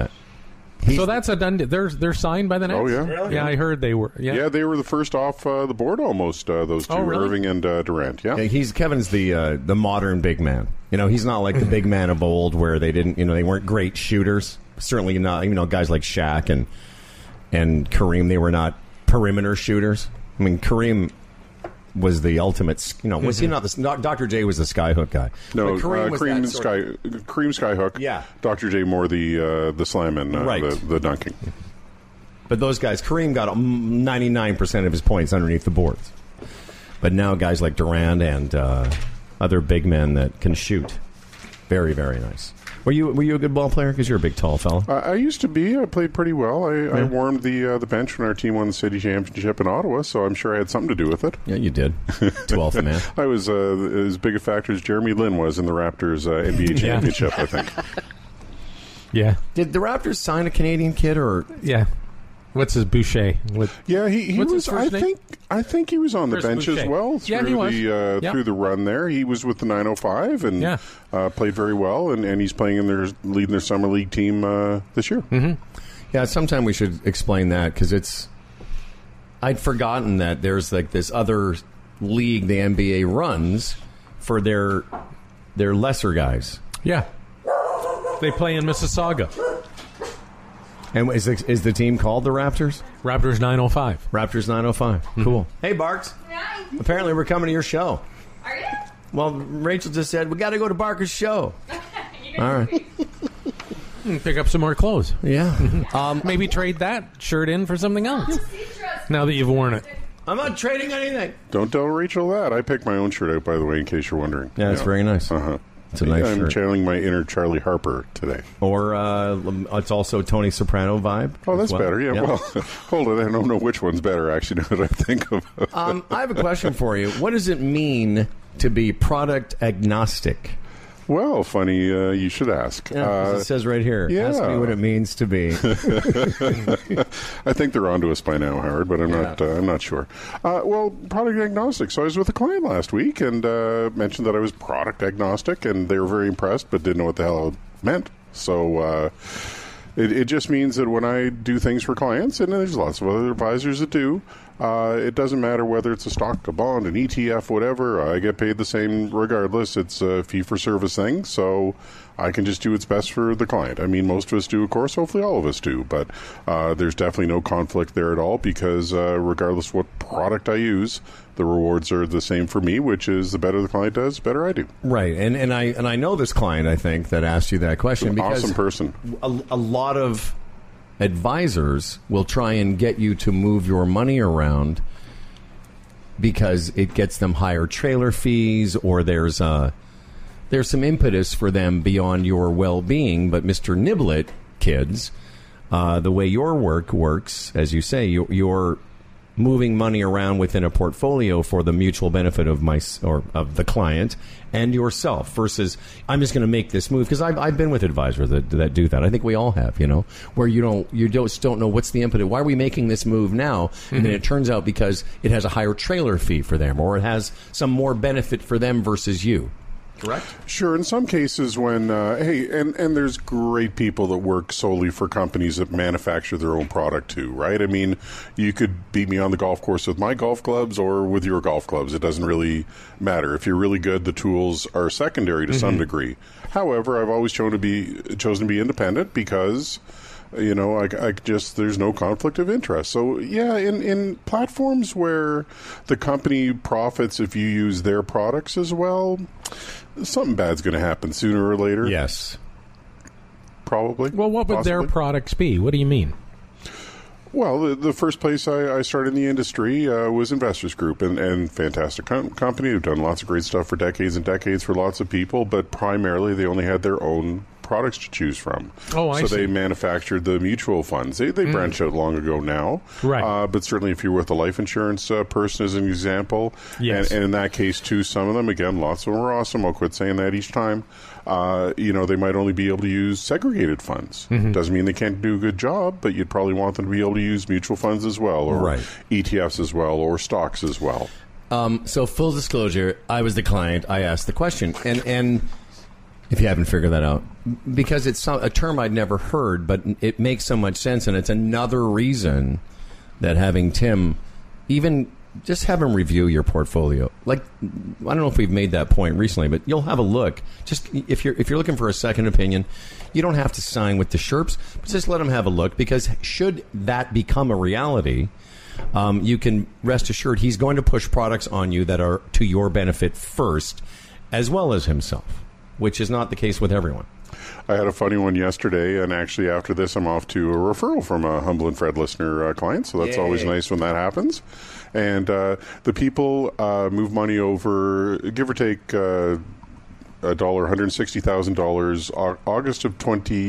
so that's a done. They're signed by the Nets. Oh yeah, really? Yeah. I heard they were. Yeah, they were the first off the board almost. Those two, really? Irving and Durant. Yeah, Kevin's the modern big man. You know, he's not like the big man of old where they didn't. You know, they weren't great shooters. Certainly not. You know, guys like Shaq and Kareem. They were not perimeter shooters. I mean, Kareem was the ultimate. You know, was he not the Dr. J was the skyhook guy? No, Kareem skyhook. Yeah, Dr. J more the slam and the dunking. But those guys, Kareem got 99% of his points underneath the boards. But now guys like Durant and other big men that can shoot, very, very nice. Were you a good ball player? Because you're a big, tall fella. I used to be. I played pretty well. I warmed the bench when our team won the city championship in Ottawa, so I'm sure I had something to do with it. Yeah, you did. 12th man. I was as big a factor as Jeremy Lin was in the Raptors NBA championship, I think. Yeah. Did the Raptors sign a Canadian kid or? Yeah. What's his Boucher? He was. I think he was on the bench Boucher. As well through the run there. He was with the 905 and played very well. And he's playing leading their summer league team this year. Mm-hmm. Yeah, sometime we should explain that because I'd forgotten that there's like this other league the NBA runs for their lesser guys. Yeah, they play in Mississauga. And is the team called the Raptors? Raptors 905. Raptors 905. Mm-hmm. Cool. Hey, Barks. Hi. Apparently we're coming to your show. Are you? Well, Rachel just said, we got to go to Barker's show. All right. Pick up some more clothes. Yeah. Maybe trade that shirt in for something else. Now that you've worn it. I'm not trading anything. Don't tell Rachel that. I picked my own shirt out, by the way, in case you're wondering. Yeah, it's very nice. Uh-huh. It's a nice shirt. I'm channeling my inner Charlie Harper today. Or it's also Tony Soprano vibe. Oh, that's better. Yeah. Well, hold on. I don't know which one's better, actually, now that I think of it. I have a question for you. What does it mean to be product agnostic? Well, funny you should ask. It says right here, ask me what it means to be. I think they're onto us by now, Howard, but I'm not sure. Well, product agnostic. So I was with a client last week and mentioned that I was product agnostic, and they were very impressed, but didn't know what the hell it meant. So it just means that when I do things for clients, and there's lots of other advisors that do, it doesn't matter whether it's a stock, a bond, an ETF, whatever. I get paid the same regardless. It's a fee-for-service thing, so I can just do what's best for the client. I mean, most of us do, of course. Hopefully all of us do. But there's definitely no conflict there at all because regardless what product I use, the rewards are the same for me, which is the better the client does, the better I do. Right. And I know this client, I think, that asked you that question. Because awesome person. A lot of advisors will try and get you to move your money around because it gets them higher trailer fees, or there's some impetus for them beyond your well-being. But Mr. Niblet, kids, the way your work works, as you say, you're moving money around within a portfolio for the mutual benefit of of the client and yourself, versus I'm just going to make this move, because I've been with advisors that do that. I think we all have, where you just don't know what's the impetus. Why are we making this move now? Mm-hmm. And then it turns out because it has a higher trailer fee for them, or it has some more benefit for them versus you. Correct? Sure. In some cases when, and there's great people that work solely for companies that manufacture their own product too, right? I mean, you could beat me on the golf course with my golf clubs or with your golf clubs. It doesn't really matter. If you're really good, the tools are secondary to some degree. However, I've always chosen to be independent because I just, there's no conflict of interest. So, yeah, in platforms where the company profits if you use their products as well, something bad's going to happen sooner or later. Yes. Probably. Well, what would their products be? What do you mean? Well, the first place I started in the industry was Investors Group, and fantastic company. They've done lots of great stuff for decades and decades for lots of people, but primarily they only had their own products to choose from. Oh, I see. So they manufactured the mutual funds. They branched out long ago now. Right. But certainly if you're with a life insurance person as an example, yes. and in that case too, some of them, again, lots of them are awesome. I'll quit saying that each time. They might only be able to use segregated funds. Mm-hmm. Doesn't mean they can't do a good job, but you'd probably want them to be able to use mutual funds as well, or ETFs as well, or stocks as well. So full disclosure, I was the client. I asked the question. And if you haven't figured that out, because it's a term I'd never heard, but it makes so much sense, and it's another reason that having Tim, even just have him review your portfolio. Like, I don't know if we've made that point recently, but you'll have a look. Just if you're looking for a second opinion, you don't have to sign with the Sherps, but just let him have a look, because should that become a reality, you can rest assured he's going to push products on you that are to your benefit first, as well as himself, which is not the case with everyone. I had a funny one yesterday, and actually after this I'm off to a referral from a Humble and Fred listener client, so that's always nice when that happens. And the people move money over, give or take $160,000 August of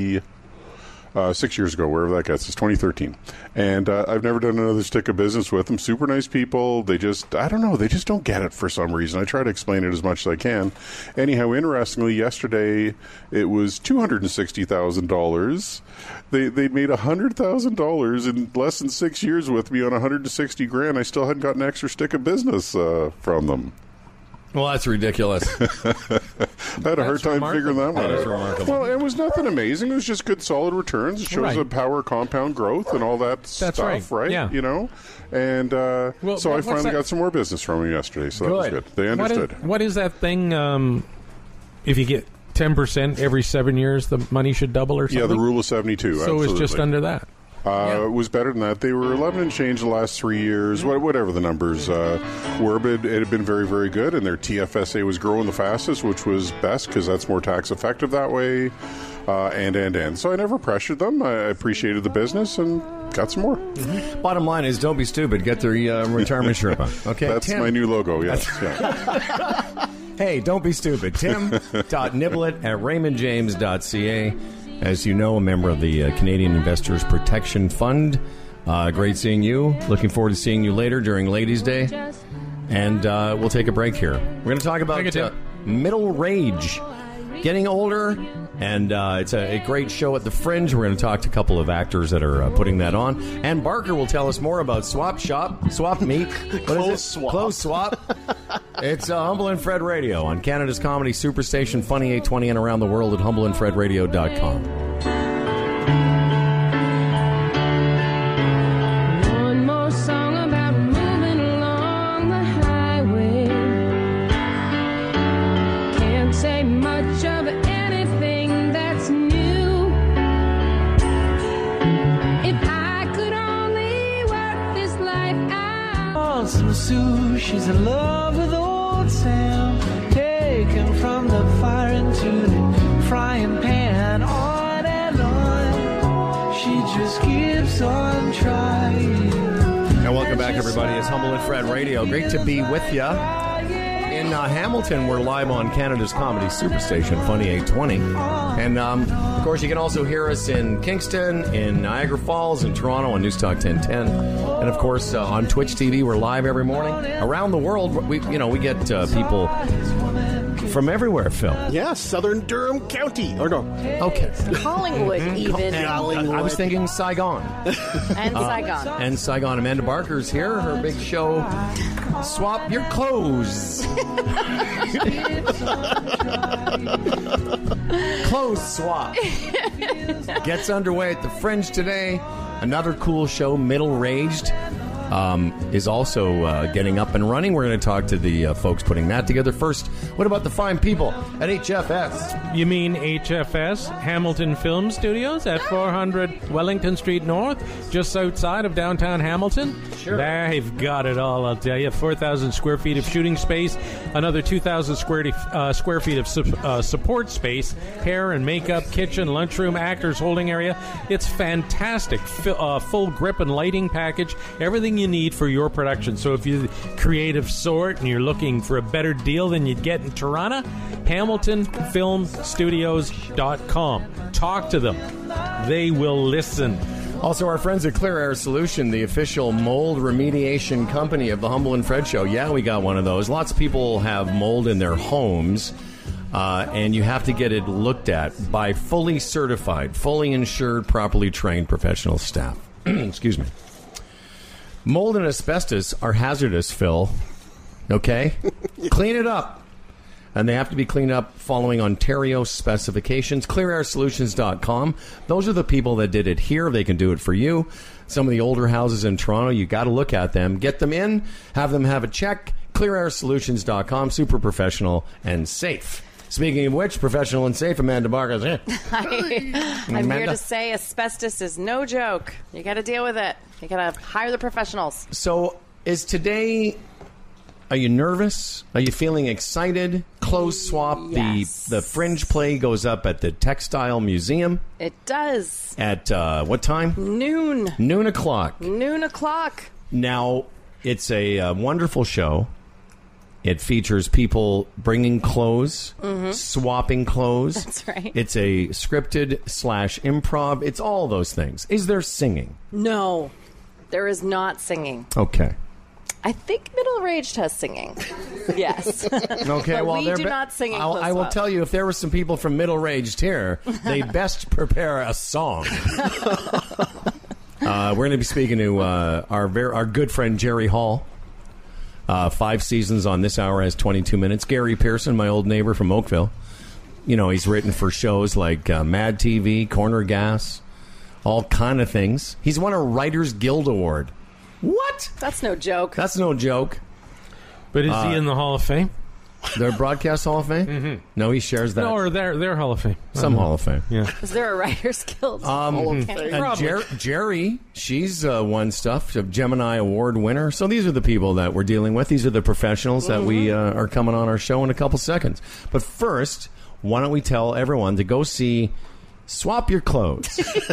6 years ago, wherever that gets. It's 2013. And I've never done another stick of business with them. Super nice people. They just, I don't know, they just don't get it for some reason. I try to explain it as much as I can. Anyhow, interestingly, yesterday it was $260,000. They made $100,000 in less than 6 years with me on $160,000. I still hadn't got an extra stick of business from them. Well, that's ridiculous. I had a hard time figuring that one out. Remarkable. Well, it was nothing amazing. It was just good, solid returns. It shows the power of compound growth and all that stuff, right? Yeah. And so I finally got some more business from them yesterday, so that was good. They understood. What is that thing, if you get 10% every 7 years, the money should double or something? Yeah, the rule of 72. So absolutely. it's just under that. It was better than that. They were 11 and change the last 3 years, whatever the numbers were, but it had been very, very good, and their TFSA was growing the fastest, which was best because that's more tax effective that way, and. So I never pressured them. I appreciated the business and got some more. Mm-hmm. Bottom line is, don't be stupid. Get the retirement Sherpa. Okay, that's Tim. my new logo, yes. Hey, don't be stupid. Tim.niblet@raymondjames.ca. As you know, a member of the Canadian Investors Protection Fund. Great seeing you. Looking forward to seeing you later during Ladies' Day. And we'll take a break here. We're going to talk about middle range. getting older, and it's a great show at the Fringe. We're going to talk to a couple of actors that are putting that on. And Barker will tell us more about Swap Meet. Clothes Swap. Clothes Swap. It's Humble and Fred Radio on Canada's Comedy Superstation, Funny 820, and around the world at humbleandfredradio.com. She's in love with old Sam, taken from the fire into the frying pan. On and on, she just keeps on trying. And welcome back, everybody. It's Humble and Fred Radio. Great to be with you. In Hamilton, we're live on Canada's Comedy Superstation, Funny 820. And, of course, you can also hear us in Kingston, in Niagara Falls, in Toronto on Newstalk 1010. And, of course, on Twitch TV, we're live every morning. Around the world, we get people from everywhere, Phil. Yeah, Southern Durham County. Or no. Okay. Collingwood, even. I was thinking Saigon. And Saigon. And Saigon. Amanda Barker's here. Her big show, Swap Your Clothes. Clothes Swap. Gets underway at the Fringe today. Another cool show, Middle Raged, is also getting up and running. We're going to talk to the folks putting that together. First, what about the fine people at HFS? You mean HFS, Hamilton Film Studios at 400 Wellington Street North, just outside of downtown Hamilton? Sure. They've got it all, I'll tell you. 4,000 square feet of shooting space, another 2,000 square feet of support space, hair and makeup, kitchen, lunchroom, actors holding area. It's fantastic. Full grip and lighting package, everything you need for your production. So if you're the creative sort and you're looking for a better deal than you'd get in Toronto, HamiltonFilmStudios.com. Talk to them. They will listen. Also, our friends at Clear Air Solution, the official mold remediation company of the Humble and Fred Show. Yeah, we got one of those. Lots of people have mold in their homes, and you have to get it looked at by fully certified, fully insured, properly trained professional staff. Excuse me. Mold and asbestos are hazardous, Phil. Okay? Clean it up. And they have to be cleaned up following Ontario specifications. ClearAirSolutions.com. Those are the people that did it here. They can do it for you. Some of the older houses in Toronto, you got to look at them. Get them in. Have them have a check. ClearAirSolutions.com. Super professional and safe. Speaking of which, professional and safe, Amanda Barker's here. I'm here to say asbestos is no joke. You got to deal with it. You got to hire the professionals. So, is today... Are you nervous? Are you feeling excited? Clothes Swap, yes. The Fringe play goes up at the Textile Museum. It does. At what time? Noon. Noon o'clock. Noon o'clock. Now, it's a wonderful show. It features people bringing clothes, swapping clothes. That's right. It's a scripted / improv. It's all those things. Is there singing? No, there is not singing. Okay. I think Middle Raged has singing. Yes. Okay, but well, we do not sing in I will tell you, if there were some people from Middle Raged here, they best prepare a song. We're going to be speaking to our good friend Jerry Hall. 5 seasons on This Hour has 22 minutes. Gary Pearson, my old neighbor from Oakville. You know, he's written for shows like Mad TV, Corner Gas, all kind of things. He's won a Writers Guild Award. What? That's no joke. That's no joke. But is he in the Hall of Fame? Their Broadcast Hall of Fame? Mm-hmm. No, he shares that. No, or their Hall of Fame. Some Hall of Fame. Yeah. Is there a Writers Guild Hall of Fame? And Jerry, she's won stuff, a Gemini Award winner. So these are the people that we're dealing with. These are the professionals that we are coming on our show in a couple seconds. But first, why don't we tell everyone to go see Swap Your Clothes.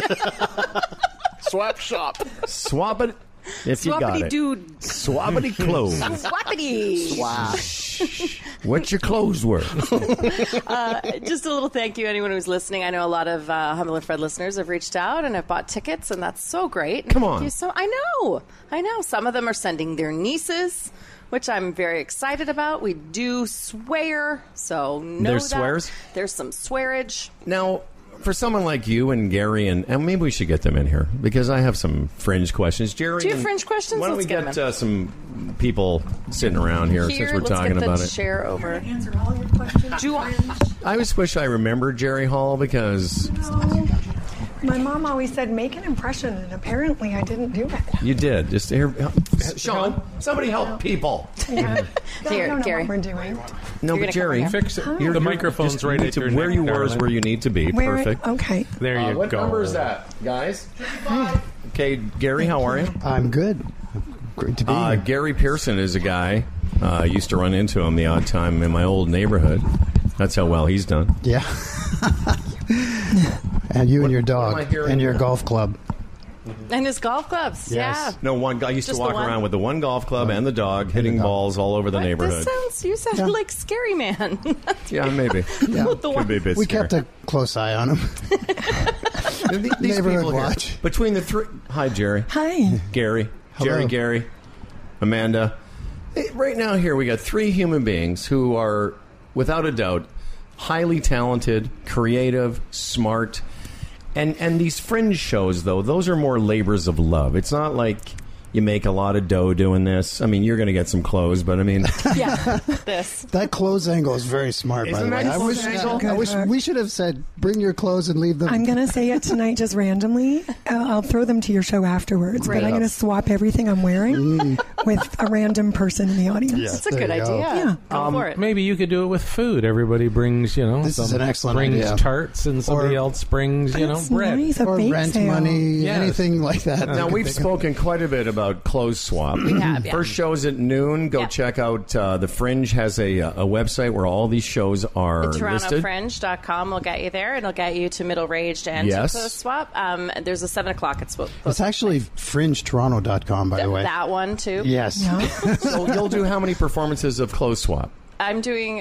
Swap shop. Swap it. If you got it. Dude. Swappity clothes. Swappity. Wow. What's your clothes worth? Just a little thank you to anyone who's listening. I know a lot of Humble and Fred listeners have reached out and have bought tickets, and that's so great. Come on. I know. Some of them are sending their nieces. which I'm very excited about. We do swear, so know There's that. swears? There's some swearage. Now, for someone like you and Gary, and maybe we should get them in here because I have some fringe questions. Jerry, Do you have fringe questions? Why don't Let's we get them some people sitting around here since we're let's talking get the about it? Chair over. Answer all your questions. Do you want? I just wish I remembered Jerry Hall because My mom always said, make an impression, and apparently I didn't do it. you did. Just here, Sean, somebody help people. Yeah. I Here, don't know Gary. what we're doing. No, You're but gonna Jerry, come Fix it. you're- The you're- microphone's just right need at to your where neck, you were is darling. where you need to be. Where- Perfect. Okay. There you What go. number is that, guys? Okay, Gary, how are you? I'm good. Great to be here. Gary Pearson is a guy. I used to run into him the odd time in my old neighborhood. That's how well he's done. Yeah. And you and your what am I dog hearing and your here? golf club. And his golf clubs. Yes. Yeah. No, one guy used Just to the walk one? around with the one golf club and the dog, hitting balls all over the neighborhood. You sound like Scary Man. Yeah, maybe. Yeah. Could be a bit We scary. kept a close eye on him. These neighborhood people here, watch. between the three. Hi, Jerry. Hi. Gary. Hello. Gary. Amanda. Hey, right now, here we got three human beings who are, without a doubt, highly talented, creative, smart. And these fringe shows, though, those are more labors of love. It's not like you make a lot of dough doing this. I mean, you're going to get some clothes, but I mean... Yeah, this. That clothes angle is very smart, by Isn't the way. that clothes angle? I wish we should have said, bring your clothes and leave them. I'm going to say it tonight just randomly. I'll throw them to your show afterwards, Great. but I'm going to swap everything I'm wearing with a random person in the audience. That's a there good you idea. go. Yeah. Go for it. Maybe you could do it with food. Everybody brings, This is an excellent brings idea. tarts, and somebody Or- else brings, That's bread. nice. A or bake rent sale. money, Yes. anything like that. Now, we've spoken quite a bit about Clothes Swap. We have, yeah. First show's at noon. Go Yeah. check out The Fringe has a website where all these shows are The listed. TorontoFringe.com will get you there. It'll get you to Middle Raged and Yes. to Clothes Swap. There's a 7 o'clock. It's actually fringetoronto.com, by the way. that one, too. Yes. So you'll do how many performances of Clothes Swap? I'm doing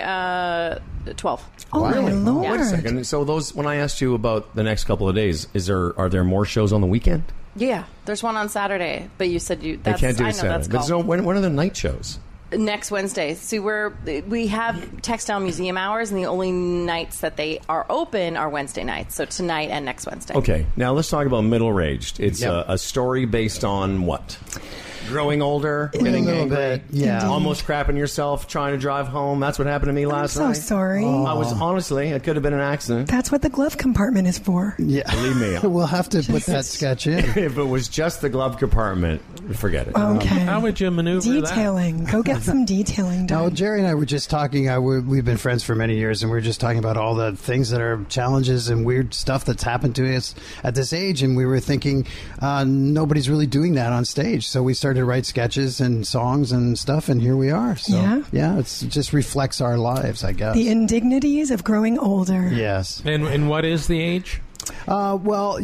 12. Oh, my Lord. Wait a second. So those, when I asked you about the next couple of days, are there more shows on the weekend? Yeah, there's one on Saturday, but you said They that's, can't do I know Saturday. that's There's called. no, when are the night shows? Next Wednesday. See, we have textile museum hours, and the only nights that they are open are Wednesday nights. So tonight and next Wednesday. Okay, now let's talk about Middle Raged. It's Yep. a story based on what? Growing older, getting little angry, bit, yeah. almost crapping yourself trying to drive home. That's what happened to me I'm last so night. sorry. I was honestly, it could have been an accident. That's what the glove compartment is for. Yeah. Believe me. We'll have to put that sketch in. If it was just the glove compartment, forget it. Okay. How would you maneuver that? Detailing. Go get some detailing Now, done. Jerry and I were just talking. We've been friends for many years, and we were just talking about all the things that are challenges and weird stuff that's happened to us at this age. And we were thinking nobody's really doing that on stage, so we started to write sketches and songs and stuff, and here we are. So, Yeah. it just reflects our lives, I guess. The indignities of growing older. Yes. And what is the age? Well,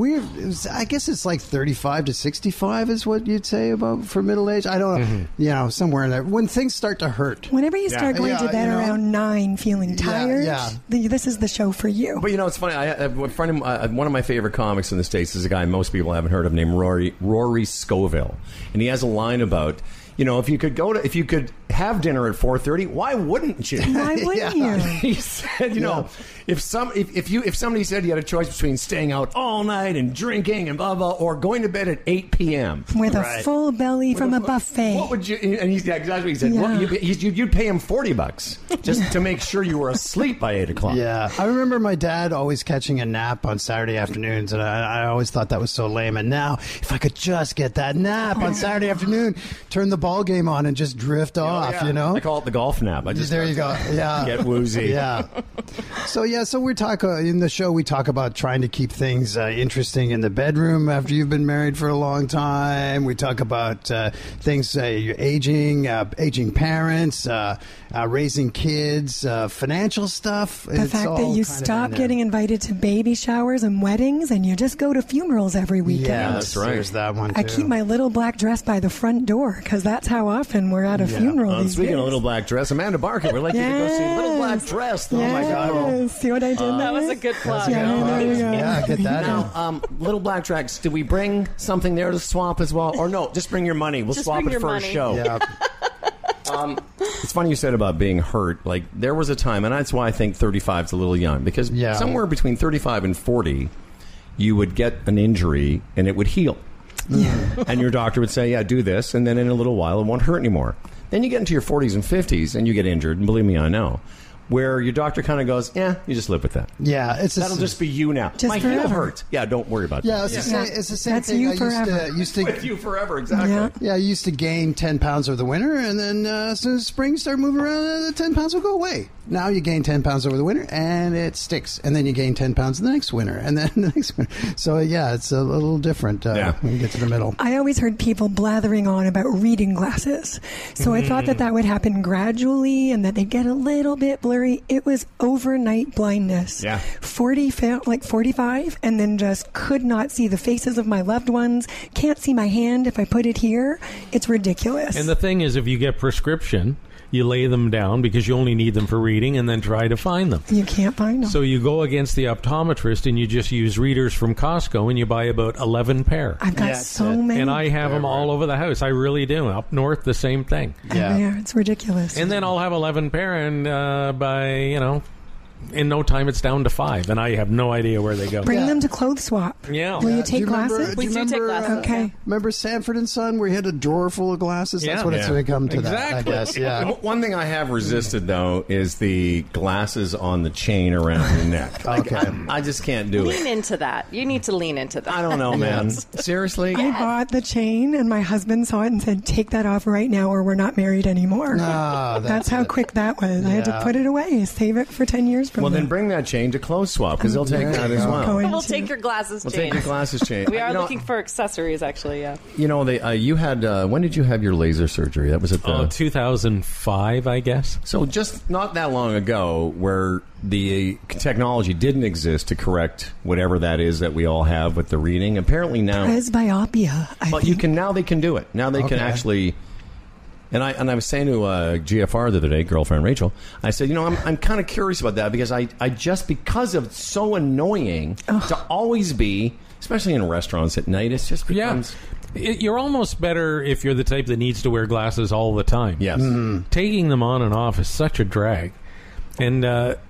I guess it's like 35 to 65 is what you'd say about for middle age. I don't know, somewhere in there. When things start to hurt. Whenever you start going to Yeah, bed you know. around 9 feeling tired, yeah. This is the show for you. But it's funny. I have a friend of one of my favorite comics in the States is a guy most people haven't heard of named Rory Scovel, and he has a line about. If you could have dinner at 4:30, why wouldn't you? Why wouldn't you? He said, if somebody said you had a choice between staying out all night and drinking and blah blah, or going to bed at 8 p.m. With a full belly from a buffet. What would you? And he's exactly what he said. Yeah. You'd pay him $40 just to make sure you were asleep by 8 o'clock. Yeah, I remember my dad always catching a nap on Saturday afternoons, and I always thought that was so lame. And now, if I could just get that nap on Saturday afternoon, turn the ball game on, and just drift off, Yeah. I call it the golf nap. There you go. Yeah, get woozy. Yeah. So we talk in the show. We talk about trying to keep things interesting in the bedroom after you've been married for a long time. We talk about things aging parents, raising kids, financial stuff. The fact that you stop getting invited to baby showers and weddings, and you just go to funerals every weekend. Yeah, that's right. There's that one too. I keep my little black dress by the front door because that's how often we're at a funeral. These Speaking days. of Little Black Dress, Amanda Barker would like you to go see Little Black Dress. Oh my God! See what I did there? That was a good plug. Yeah, get that in. Now, Little Black Dress, do we bring something there to swap as well? Or no, just bring your money. We'll Just swap bring it your for money. a show. Yeah. It's funny you said about being hurt. Like, there was a time, and that's why I think 35 is a little young, because somewhere between 35 and 40, you would get an injury and it would heal. Yeah. And your doctor would say, yeah, do this, and then in a little while it won't hurt anymore. Then you get into your 40s and 50s and you get injured, and believe me, I know, where your doctor kind of goes, yeah, you just live with that. Yeah, that'll just be you now. My heel hurts. Yeah, don't worry about that. It's the same That's thing. you I forever. used to with you forever, exactly. Yeah, I used to gain 10 pounds over the winter, and then as soon as spring started moving around, the 10 pounds will go away. Now you gain 10 pounds over the winter, and it sticks. And then you gain 10 pounds the next winter, and then the next winter. So, yeah, it's a little different when you get to the middle. I always heard people blathering on about reading glasses. So I thought that would happen gradually and that they'd get a little bit blurry. It was overnight blindness. Yeah. 45, and then just could not see the faces of my loved ones. Can't see my hand if I put it here. It's ridiculous. And the thing is, if you get prescription, you lay them down because you only need them for reading, and then try to find them. You can't find them. So you go against the optometrist and you just use readers from Costco, and you buy about 11 pair. I've got so many. And I have them all over the house. I really do. Up north, the same thing. Yeah, it's ridiculous. And then I'll have 11 pair, and in no time it's down to 5, and I have no idea where they go. Bring them to Clothes Swap. Yeah. Will you take glasses? We do take glasses. Okay. Remember Sanford and Son, where he had a drawer full of glasses? That's what it's become to that, I guess. Yeah. One thing I have resisted, though, is the glasses on the chain around your neck. Okay. I just can't do it. Lean into that. You need to lean into that. I don't know, man. Seriously? I bought the chain, and my husband saw it and said, take that off right now or we're not married anymore. That's how quick that was. I had to put it away, save it for 10 years from now. Well, then bring that chain to Clothes Swap, because they'll take that as well. We'll take your glasses chain. We'll take your glasses chain. We are looking for accessories, actually, yeah. You know, you had, when did you have your laser surgery? That was at the... 2005, I guess. So just not that long ago, where the technology didn't exist to correct whatever that is that we all have with the reading. Apparently now... Presbyopia, I think. Now they can do it. Now they can actually... And I was saying to GFR the other day, girlfriend Rachel, I said, I'm kind of curious about that, because I just, because of it's so annoying to always be, especially in restaurants at night, it's just becomes... You're almost better if you're the type that needs to wear glasses all the time. Yes. Mm-hmm. Taking them on and off is such a drag. And,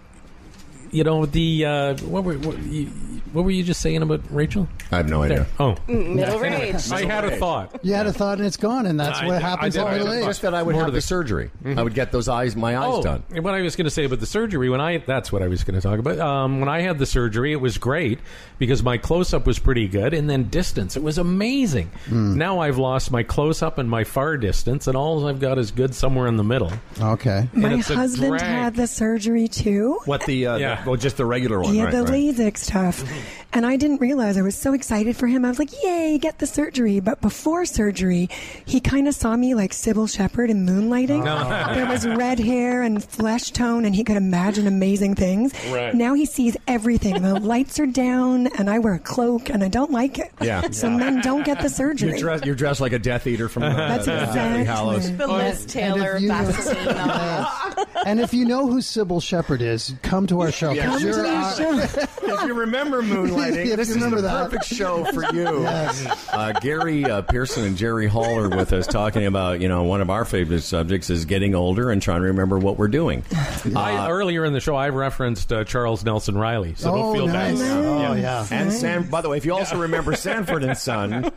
what were you just saying about Rachel? I have no idea. Middle range. I had a thought. You had a thought, and it's gone, and that's what happens at middle age. Just that I would have the surgery. I would get those my eyes done. And what I was going to say about the surgery, that's what I was going to talk about. When I had the surgery, it was great because my close-up was pretty good, and then distance, it was amazing. Now I've lost my close-up and my far distance, and all I've got is good somewhere in the middle. Okay. My husband had the surgery, too. What just the regular one, He right? had the LASIK stuff. And I didn't realize. I was so excited for him. I was like, yay, get the surgery. But before surgery, he kind of saw me like Sybil Shepherd in Moonlighting. There was red hair and flesh tone, and he could imagine amazing things. Right. Now he sees everything. The lights are down, and I wear a cloak, and I don't like it. Yeah. So men don't get the surgery. You're dressed like a Death Eater from That's Deathly Hallows. The Liz Taylor vaccine. And if you know who Sybil Shepherd is, come to our show. Yes. Come to the show. If you remember Moonlighting, this is the perfect show for you. Yes. Gary Pearson and Jerry Hall are with us talking about, one of our favorite subjects is getting older and trying to remember what we're doing. Earlier in the show, I referenced Charles Nelson Riley, so don't feel nice. bad. Oh, yeah. And by the way, if you also remember Sanford and Son,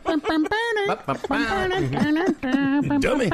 dummy.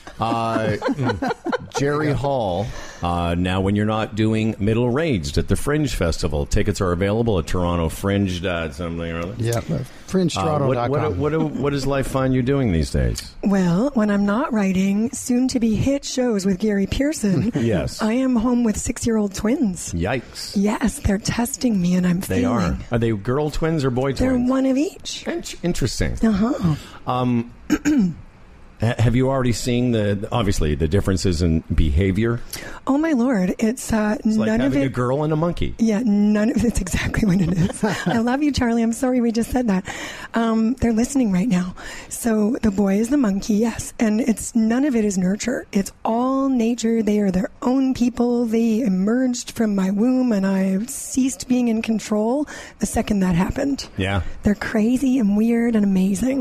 Jerry Hall. Now, when you're not doing Middle Raged at the Fringe Festival, tickets are available at Toronto Fringe. Something or other. Yeah, FringeToronto.com. What does life find you doing these days? Well, when I'm not writing soon-to-be hit shows with Gary Pearson, yes, I am home with 6-year-old twins. Yikes. Yes, they're testing me, and I'm They failing. are they girl twins or boy twins? They're one of each. Interesting. Uh-huh. Have you already seen obviously the differences in behavior? Oh my Lord! It's like none having of it. A girl and a monkey. Yeah, none of it's exactly what it is. I love you, Charlie. I'm sorry we just said that. They're listening right now. So the boy is the monkey, yes, and none of it is nurture. It's all nature. They are their own people. They emerged from my womb, and I ceased being in control the second that happened. Yeah, they're crazy and weird and amazing.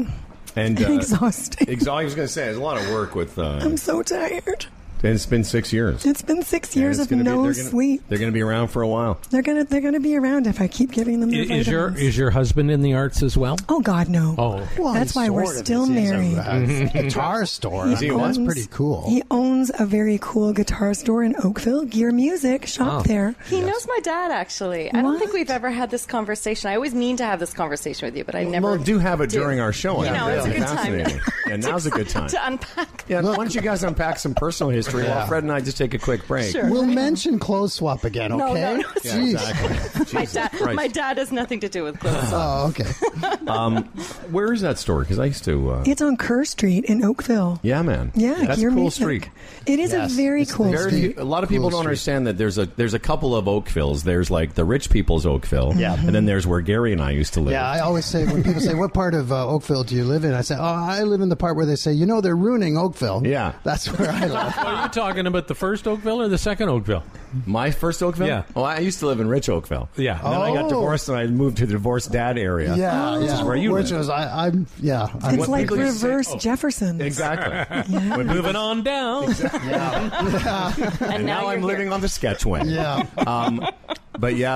And exhausting. I was going to say, there's a lot of work with. I'm so tired. And it's been 6 years. It's been 6 years of no sleep. They're going to be around for a while. They're gonna be around if I keep giving them their vitamins. Is your husband in the arts as well? Oh God, no. Oh, Well, that's why we're still He married. has a guitar store. That's pretty cool. He owns a very cool guitar store in Oakville. Gear Music, shop there. He knows my dad, actually. I don't think we've ever had this conversation. I always mean to have this conversation with you, but I never. Well, do have it during our show. You know, it's a good time. Fascinating. And now's a good time to unpack. Yeah, why don't you guys unpack some personal history while Fred and I just take a quick break? Sure. We'll mention clothes swap again, okay? No. Yeah, exactly. My dad has nothing to do with clothes. Oh, okay. Where is that store? Because I used to. It's on Kerr Street in Oakville. Yeah, man. Yeah, that's a Gear cool Music. street. It is a very cool street. A lot of people don't understand that there's a couple of Oakvilles. There's like the rich people's Oakville, Yeah. and then there's where Gary and I used to live. Yeah, I always say, when people say, what part of Oakville do you live in? I say, I live in the part where they say, they're ruining Oakville. Yeah. That's where I live. Are you talking about the first Oakville or the second Oakville? My first Oakville? Yeah. Oh, I used to live in Rich Oakville. Yeah. And then I got divorced and I moved to the divorced dad area. Yeah, Which is where you Which live. was, It's like reverse Jefferson. Exactly. Yeah. We're moving on down. And now I'm living on the Sketchway. Yeah. But yeah,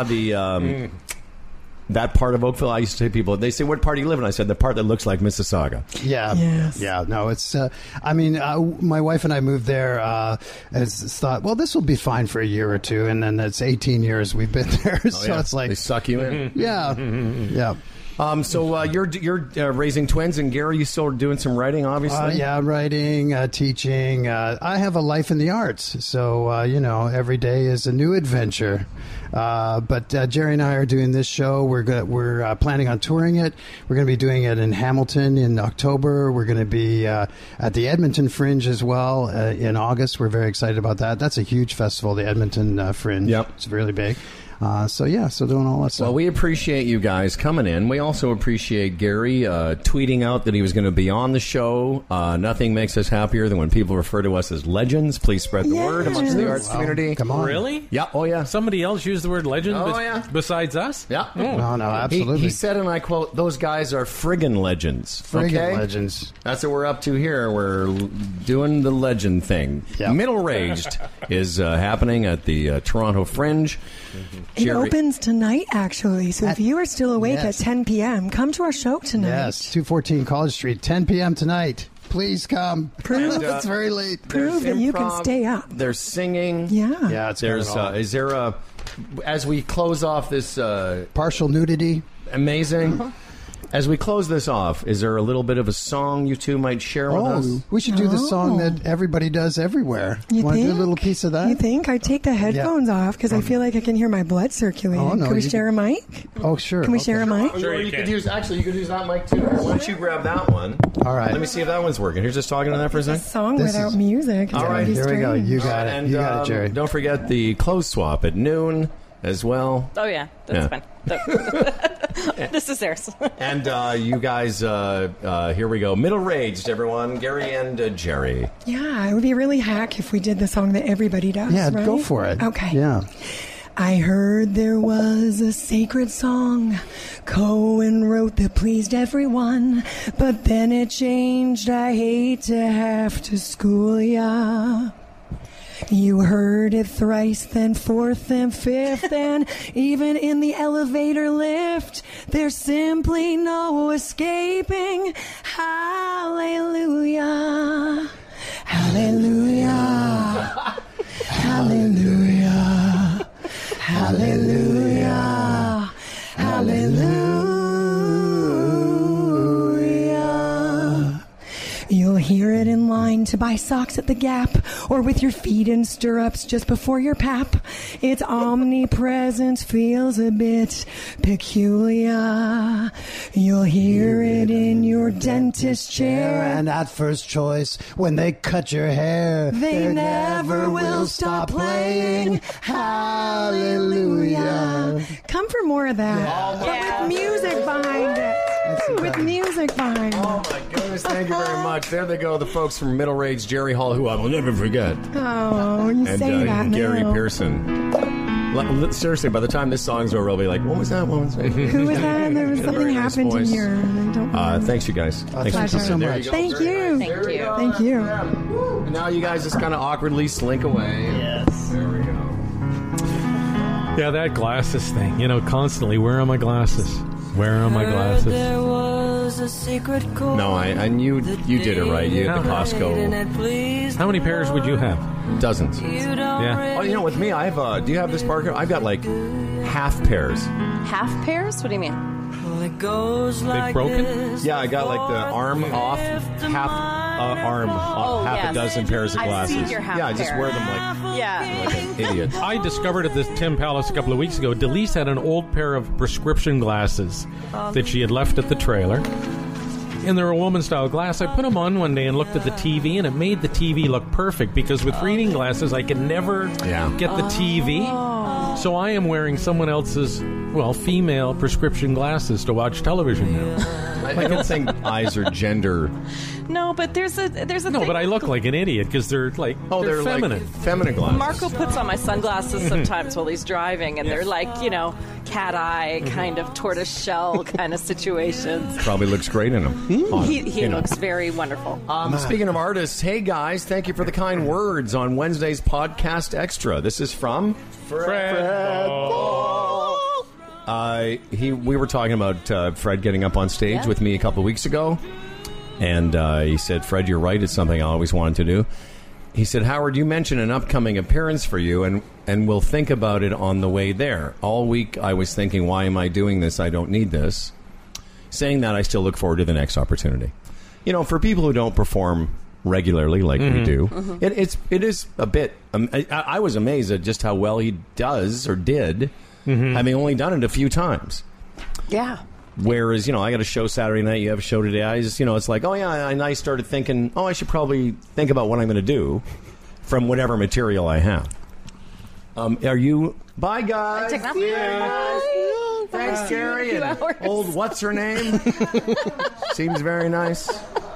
that part of Oakville, I used to say people, they say, what part do you live in? I said, the part that looks like Mississauga. Yeah. Yes. Yeah. No, it's, my wife and I moved there, and thought, well, this will be fine for a year or two. And then it's 18 years we've been there. So it's like. They suck you in. Yeah. Yeah. So you're raising twins, and Gary, you still doing some writing, obviously? Yeah, writing, teaching. I have a life in the arts, so every day is a new adventure. But Jerry and I are doing this show. We're planning on touring it. We're going to be doing it in Hamilton in October. We're going to be at the Edmonton Fringe as well in August. We're very excited about that. That's a huge festival, the Edmonton Fringe. Yep, it's really big. So doing all that stuff. Well, we appreciate you guys coming in. We also appreciate Gary tweeting out that he was going to be on the show. Nothing makes us happier than when people refer to us as legends. Please spread the word amongst the arts community. Come on. Really? Yeah. Oh, yeah. Somebody else used the word legend besides us? Yeah. No, absolutely. He said, and I quote, those guys are friggin' legends. Friggin' legends. That's what we're up to here. We're doing the legend thing. Yep. Middle Raged is happening at the Toronto Fringe. It opens tonight, actually. So if you are still awake Yes. at 10 p.m., come to our show tonight. Yes, 214 College Street, 10 p.m. tonight. Please come. Prove it's very late. Prove that you can stay up. There's singing. Yeah. Yeah, it's There's is there as we close off this partial nudity? Amazing. As we close this off, is there a little bit of a song you two might share with us? We should do the song that everybody does everywhere. You Want to do a think? little piece of that? You think? I take the headphones off because I feel like I can hear my blood circulating. Oh, no, Can we you share a mic? Oh, sure. Can we share a mic? Sure, you could use that mic too. Why don't you grab that one? All right. Let me see if that one's working. Here's just talking to that for a second. Song without music. It's All right, already Here we go. strange. You got it. And You got it, Jerry. don't forget the clothes swap at noon as well. Oh, yeah. That's Yeah. fine. This is theirs. And you guys, here we go. Middle Raged, everyone. Gary and Jerry. Yeah, it would be really hack if we did the song that everybody does. Yeah, right? go for it. Okay. Yeah. I heard there was a sacred song Cohen wrote that pleased everyone, but then it changed. I hate to have to school ya. You heard it thrice, then fourth, then fifth, and even in the elevator lift, there's simply no escaping. Hallelujah. Hallelujah. Hallelujah. Hallelujah. Hallelujah. You'll hear it in line to buy socks at the Gap, or with your feet in stirrups just before your pap. Its omnipresence feels a bit peculiar. You'll hear it in your dentist chair, And at first choice, when they cut your hair, they never will stop playing. Hallelujah. Come for more of that, but with music behind it. With music behind it. Oh my goodness, thank you very much. There they go, the folks from Middle Raged, Jerry Hall, who I will never forget. Oh, you And say that Gary now. Pearson. Seriously, by the time this song's over, I'll be like, what was that? What was that? Who was that? There was something happened in here. And I don't know. Thanks, you guys. Thanks Pleasure. so much. Thank you. Thank you. Thank you. And now you guys just kind of awkwardly slink away. Yes. There we go. Yeah, that glasses thing. Constantly, where are my glasses? Where are my glasses? There was a secret chord. No, I knew you did it right. You had the Costco. How many pairs would you have? Dozens. Yeah. Oh, with me, I have. Do you have this, Parker? I've got like half pairs. Half pairs? What do you mean? Well, it goes like broken? this. Yeah, I got like the arm off, half arm off, half yes. a dozen pairs of I've glasses. seen your half I just pair. wear them like an idiot. I discovered at this Tim Palace a couple of weeks ago, Delise had an old pair of prescription glasses that she had left at the trailer. And they're a woman-style glass. I put them on one day and looked at the TV, and it made the TV look perfect because with reading glasses, I can never get the TV. So I am wearing someone else's, female prescription glasses to watch television now. I don't think eyes are gender. No, but there's a No, thing. but I look like an idiot because they're like they're feminine. Like feminine glasses. Marco puts on my sunglasses sometimes while he's driving, and they're like, cat eye kind of tortoise shell kind of situations. Probably looks great in them. He looks very wonderful. Speaking of artists, hey guys, thank you for the kind words on Wednesday's podcast extra. This is from Fred. We were talking about Fred getting up on stage with me a couple of weeks ago, and he said, Fred, you're right, it's something I always wanted to do. He said, Howard, you mentioned an upcoming appearance for you, and we'll think about it on the way there. All week I was thinking, why am I doing this? I don't need this. Saying that, I still look forward to the next opportunity. For people who don't perform regularly like we do, it is a bit... I was amazed at just how well he does or did, having only done it a few times. Yeah. Whereas, I got a show Saturday night, you have a show today. I just, it's like, and I started thinking, I should probably think about what I'm going to do from whatever material I have. Are you... Bye, guys. Take nothing. Thanks, Jerry. And old what's her name? Seems very nice.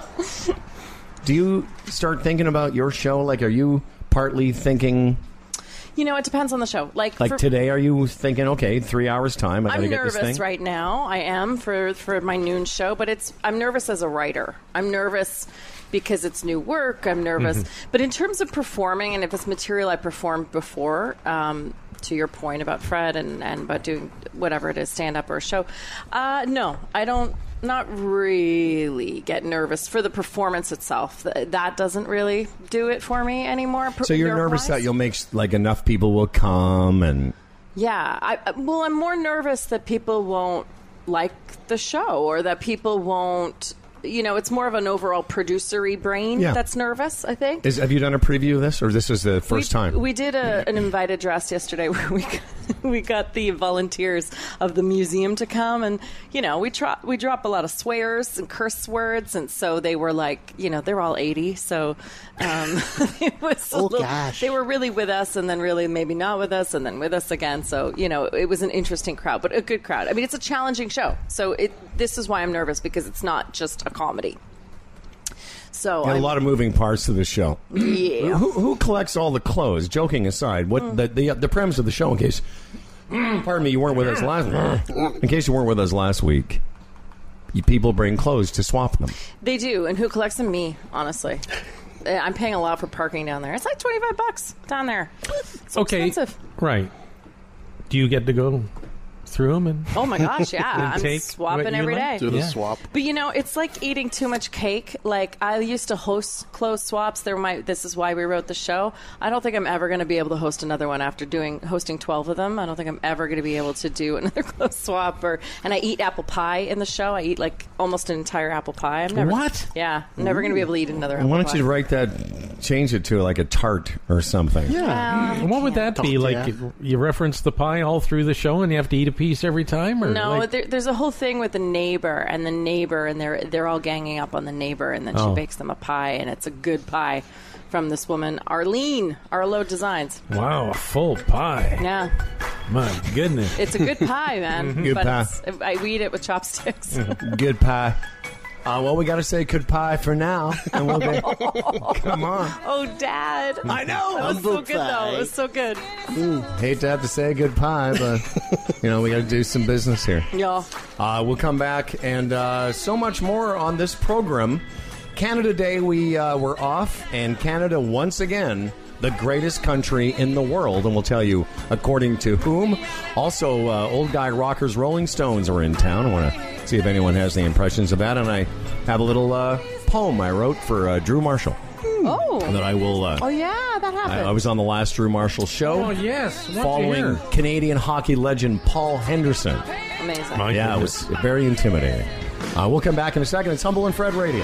Do you start thinking about your show? Like, are you partly thinking... It depends on the show. Like today, are you thinking, okay, 3 hours time, I got to get this thing? I'm nervous right now. I am for my noon show, but I'm nervous as a writer. I'm nervous because it's new work. I'm nervous. But in terms of performing, and if it's material I performed before, to your point about Fred and about doing whatever it is, stand-up or a show, no, I don't. Not really get nervous for the performance itself. That doesn't really do it for me anymore. So you're nervous that you'll make enough people will come and... Yeah. I'm more nervous that people won't like the show or that people won't... it's more of an overall producery brain that's nervous, I think. Have you done a preview of this, or this is the first time? We did an invited dress yesterday where we got the volunteers of the museum to come, and we drop a lot of swears and curse words, and so they were like, they're all 80, so it was gosh, they were really with us, and then really maybe not with us, and then with us again. So it was an interesting crowd, but a good crowd. I mean, it's a challenging show, so this is why I'm nervous, because it's not just a comedy. So a lot of moving parts to the show. Yeah. Who collects all the clothes? Joking aside, what the premise of the show? In case, pardon me, you weren't with us last. In case you weren't with us last week, people bring clothes to swap them. They do, and who collects them? Me, honestly. I'm paying a lot for parking down there. It's like $25 down there. It's expensive. Right. Do you get to go through them? And oh my gosh, yeah. I'm swapping every day. Do the swap. But it's like eating too much cake. Like, I used to host clothes swaps. This is why we wrote the show. I don't think I'm ever going to be able to host another one after hosting 12 of them. I don't think I'm ever going to be able to do another clothes swap. And I eat apple pie in the show. I eat like almost an entire apple pie. I'm never, what? Yeah, I'm never going to be able to eat another apple pie. Why don't you change it to like a tart or something? Yeah. What would that be? Like, you reference the pie all through the show and you have to eat a piece every time? Or no, there's a whole thing with the neighbor, and they're all ganging up on the neighbor, and then she bakes them a pie, and it's a good pie from this woman, Arlene, Arlo Designs. Wow, a full pie. Yeah. My goodness. It's a good pie, man. Good pie. I eat it with chopsticks. Good pie. Well, we got to say goodbye for now. And we'll be, come on. Oh, Dad. I know. That was so good, though. It was so good. Hate to have to say goodbye, but, we got to do some business here. Yeah. We'll come back and so much more on this program. Canada Day, we were off, and Canada, once again, the greatest country in the world. And we'll tell you according to whom. Also, Old Guy Rockers Rolling Stones are in town. I want to see if anyone has any impressions of that. And I have a little poem I wrote for Drew Marshall. Oh. That I will... oh, yeah, that happened. I was on the last Drew Marshall show. Oh, yes. Following Canadian hockey legend Paul Henderson. Amazing. Yeah, it was very intimidating. We'll come back in a second. It's Humble and Fred Radio.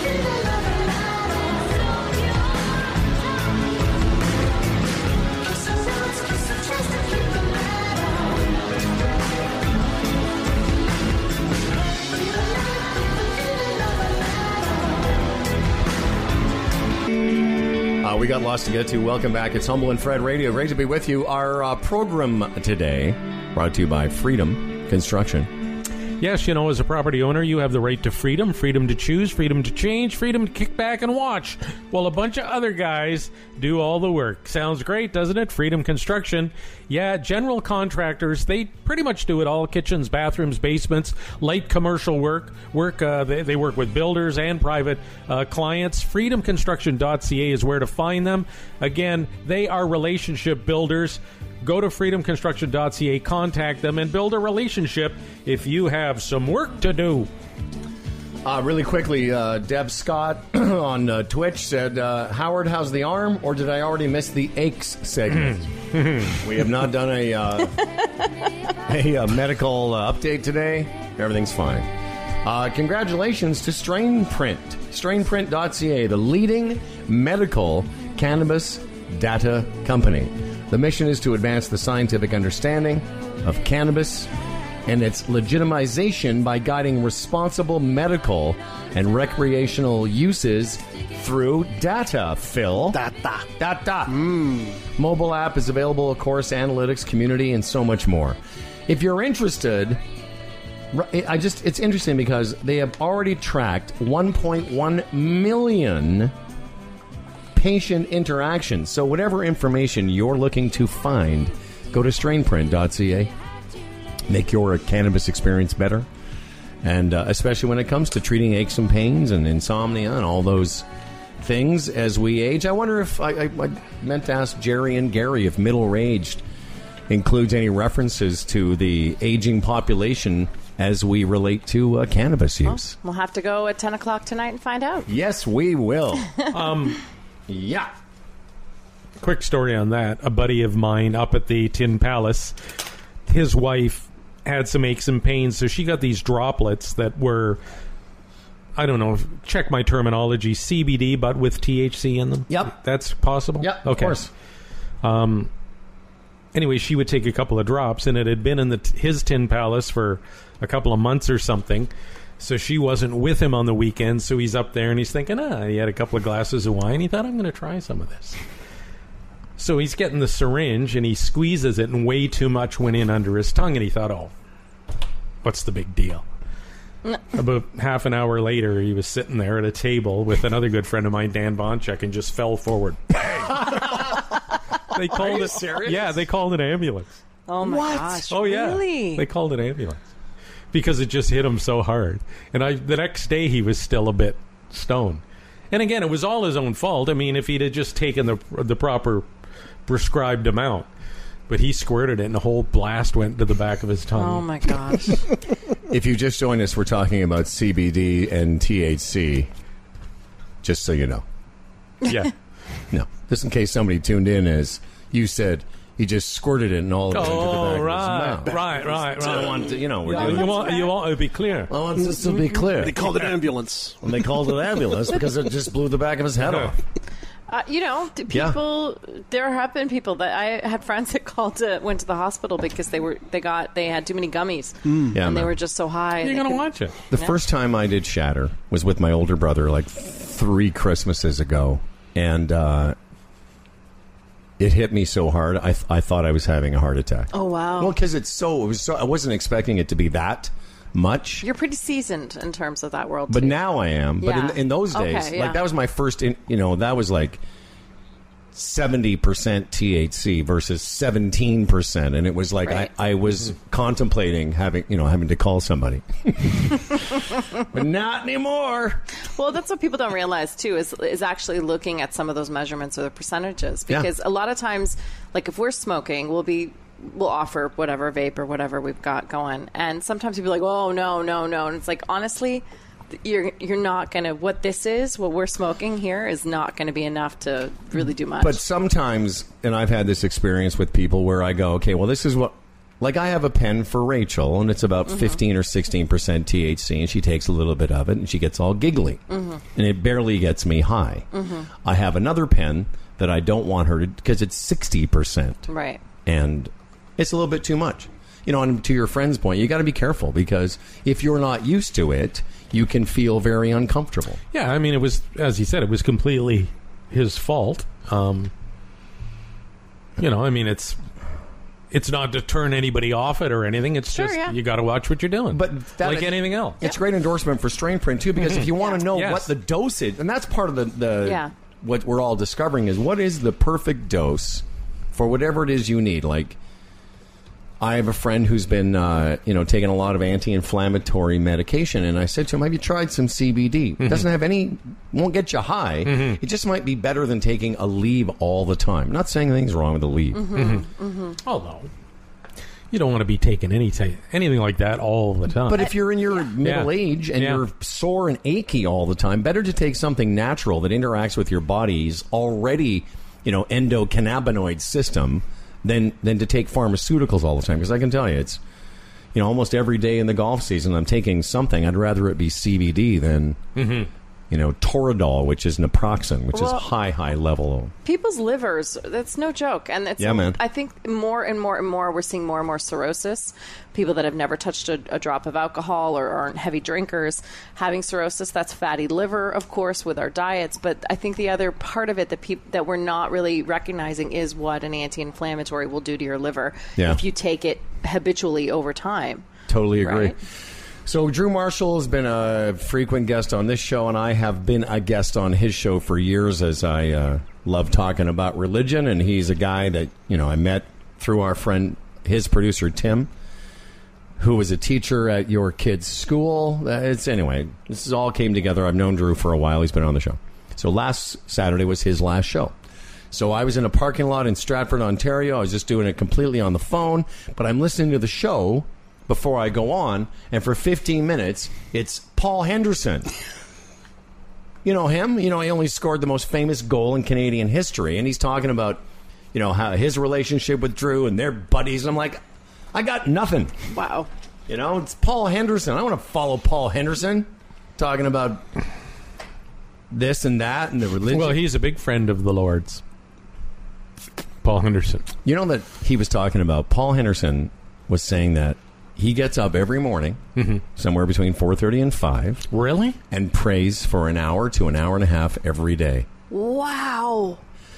We got lots to get to. Welcome back. It's Humble and Fred Radio. Great to be with you. Our program today brought to you by Freedom Construction. Yes, as a property owner, you have the right to freedom to choose, freedom to change, freedom to kick back and watch, while a bunch of other guys do all the work. Sounds great, doesn't it? Freedom Construction. Yeah, general contractors, they pretty much do it all. Kitchens, bathrooms, basements, light commercial work. They work with builders and private clients. FreedomConstruction.ca is where to find them. Again, they are relationship builders. Go to freedomconstruction.ca, contact them, and build a relationship if you have some work to do. Really quickly, Deb Scott on Twitch said, Howard, how's the arm? Or did I already miss the aches segment? We have not done a medical update today. Everything's fine. Congratulations to Strain Print. Strainprint.ca, the leading medical cannabis data company. The mission is to advance the scientific understanding of cannabis and its legitimization by guiding responsible medical and recreational uses through data, Phil. Data. Mobile app is available, of course, analytics, community, and so much more. If you're interested, it's interesting because they have already tracked 1.1 million patient interactions. So whatever information you're looking to find, go to strainprint.ca. Make your cannabis experience better. And especially when it comes to treating aches and pains and insomnia and all those things as we age. I wonder if I meant to ask Jerry and Gary if middle-aged includes any references to the aging population as we relate to cannabis use. We'll have to go at 10 o'clock tonight and find out. Yes, we will. Yeah. Quick story on that. A buddy of mine up at the Tin Palace, his wife had some aches and pains, so she got these droplets that were, I don't know, check my terminology, CBD, but with THC in them. Yep. That's possible? Yep, okay. Of course. Anyway, she would take a couple of drops, and it had been in his Tin Palace for a couple of months or something. So she wasn't with him on the weekend, so he's up there and he's thinking, he had a couple of glasses of wine. He thought, I'm going to try some of this. So he's getting the syringe and he squeezes it and way too much went in under his tongue and he thought, what's the big deal? About half an hour later, he was sitting there at a table with another good friend of mine, Dan Bonchek, and just fell forward. They called it serious? Yeah, they called an ambulance. Oh my gosh. Oh yeah. Really? They called an ambulance. Because it just hit him so hard. And the next day he was still a bit stoned. And again, it was all his own fault. I mean, if he'd have just taken the proper prescribed amount. But he squirted it and the whole blast went to the back of his tongue. Oh my gosh. If you just joined us, we're talking about CBD and THC. Just so you know. Yeah. No. Just in case somebody tuned in as you said... He just squirted it and all of it into the back of his mouth. Right. I want to, we're Yeah, doing you want to be clear. I want this to be clear. They called it ambulance. Well, they called it ambulance because it just blew the back of his head off. People. There have been people that I had friends that went to the hospital because they had too many gummies and they were just so high. You're gonna watch it. The first time I did Shatter was with my older brother, like 3 Christmases ago, and it hit me so hard, I thought I was having a heart attack. Oh, wow. Well, because I wasn't expecting it to be that much. You're pretty seasoned in terms of that world, But too. now I am. Yeah. But in those days, Okay, yeah. like that was my first, that was like 70% THC versus 17%. And it was like Right. I was contemplating having to call somebody. But not anymore. Well, that's what people don't realize too is actually looking at some of those measurements or the percentages, Yeah. because a lot of times, like if we're smoking, we'll offer whatever vape or whatever we've got going, and sometimes people are like, oh no, and it's like, honestly, you're not gonna, what we're smoking here is not gonna be enough to really do much. But sometimes, and I've had this experience with people where I go, okay, well, this is what, like I have a pen for Rachel, and it's about 15 or 16% THC, and she takes a little bit of it, and she gets all giggly, and it barely gets me high. I have another pen that I don't want her to, because it's 60%. Right. And it's a little bit too much. And to your friend's point, you got to be careful, because if you're not used to it, you can feel very uncomfortable. Yeah, I mean, it was, as he said, it was completely his fault. I mean, it's not to turn anybody off it or anything. It's Sure, just yeah. you got to watch what you're doing. But like anything else. It's great endorsement for Strain Print, too, because if you want to know Yes. what the dosage, and that's part of the Yeah. what we're all discovering is what is the perfect dose for whatever it is you need. Like, I have a friend who's been, taking a lot of anti-inflammatory medication, and I said to him, "Have you tried some CBD? It doesn't have won't get you high. It just might be better than taking a leaf all the time. Not saying anything's wrong with a leaf. Oh no, you don't want to be taking anything like that all the time. But if you're in your middle age and you're sore and achy all the time, better to take something natural that interacts with your body's already, endocannabinoid system than to take pharmaceuticals all the time. Because I can tell you, it's, almost every day in the golf season I'm taking something. I'd rather it be CBD than, Toradol, which is naproxen, which is high level. People's livers, that's no joke. And it's, man. I think more and more, we're seeing more and more cirrhosis. People that have never touched a drop of alcohol or aren't heavy drinkers having cirrhosis. That's fatty liver, of course, with our diets. But I think the other part of it that we're not really recognizing is what an anti-inflammatory will do to your liver if you take it habitually over time. Totally agree. Right? So Drew Marshall has been a frequent guest on this show, and I have been a guest on his show for years, as I love talking about religion. And he's a guy that, I met through our friend, his producer, Tim, who was a teacher at your kid's school. Anyway, this all came together. I've known Drew for a while. He's been on the show. So last Saturday was his last show. So I was in a parking lot in Stratford, Ontario. I was just doing it completely on the phone, but I'm listening to the show before I go on, and for 15 minutes, it's Paul Henderson. You know him? He only scored the most famous goal in Canadian history, and he's talking about, how his relationship with Drew and their buddies, and I'm like, I got nothing. Wow. It's Paul Henderson. I want to follow Paul Henderson, talking about this and that and the religion. Well, he's a big friend of the Lord's. Paul Henderson. You know that he was talking about, Paul Henderson was saying that he gets up every morning, somewhere between 4:30 and 5. Really? And prays for an hour to an hour and a half every day. Wow.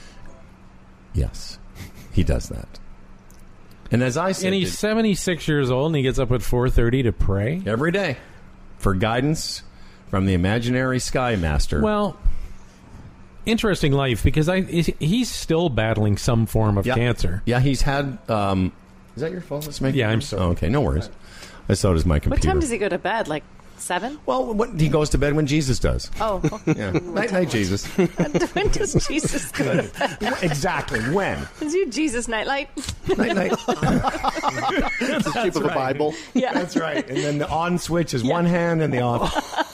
Yes, he does that. And as I said... And he's 76 years old, and he gets up at 4:30 to pray? Every day. For guidance from the imaginary Sky Master. Well, interesting life, because he's still battling some form of cancer. Yeah, he's had... is that your phone? Let's make I'm sorry. Oh, okay, no worries. So does my computer. What time does he go to bed? Like 7? Well, he goes to bed when Jesus does. Oh. Yeah. Night, Jesus. When does Jesus go to bed? Exactly. When? Is you Jesus nightlight? Night. It's the shape of a Bible. Yeah. That's right. And then the on switch is one hand and the off.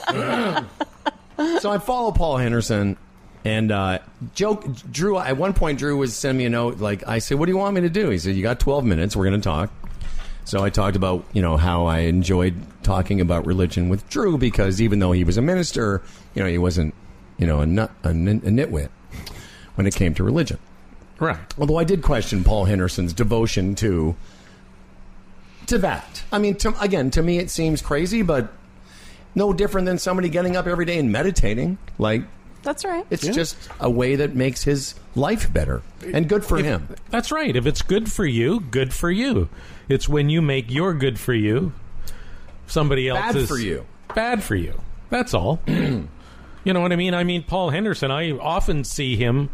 So I follow Paul Henderson. And Drew, at one point, Drew was sending me a note. Like, I said, what do you want me to do? He said, you got 12 minutes. We're going to talk. So I talked about, how I enjoyed talking about religion with Drew, because even though he was a minister, he wasn't, a nitwit when it came to religion. Right. Although I did question Paul Henderson's devotion to that. I mean, to me, it seems crazy, but no different than somebody getting up every day and meditating. Like, that's right. It's just a way that makes his life better and good for him. That's right. If it's good for you, good for you. It's when you make your good for you somebody else Bad for you. Bad for you. That's all. You know what I mean? I mean, Paul Henderson, I often see him,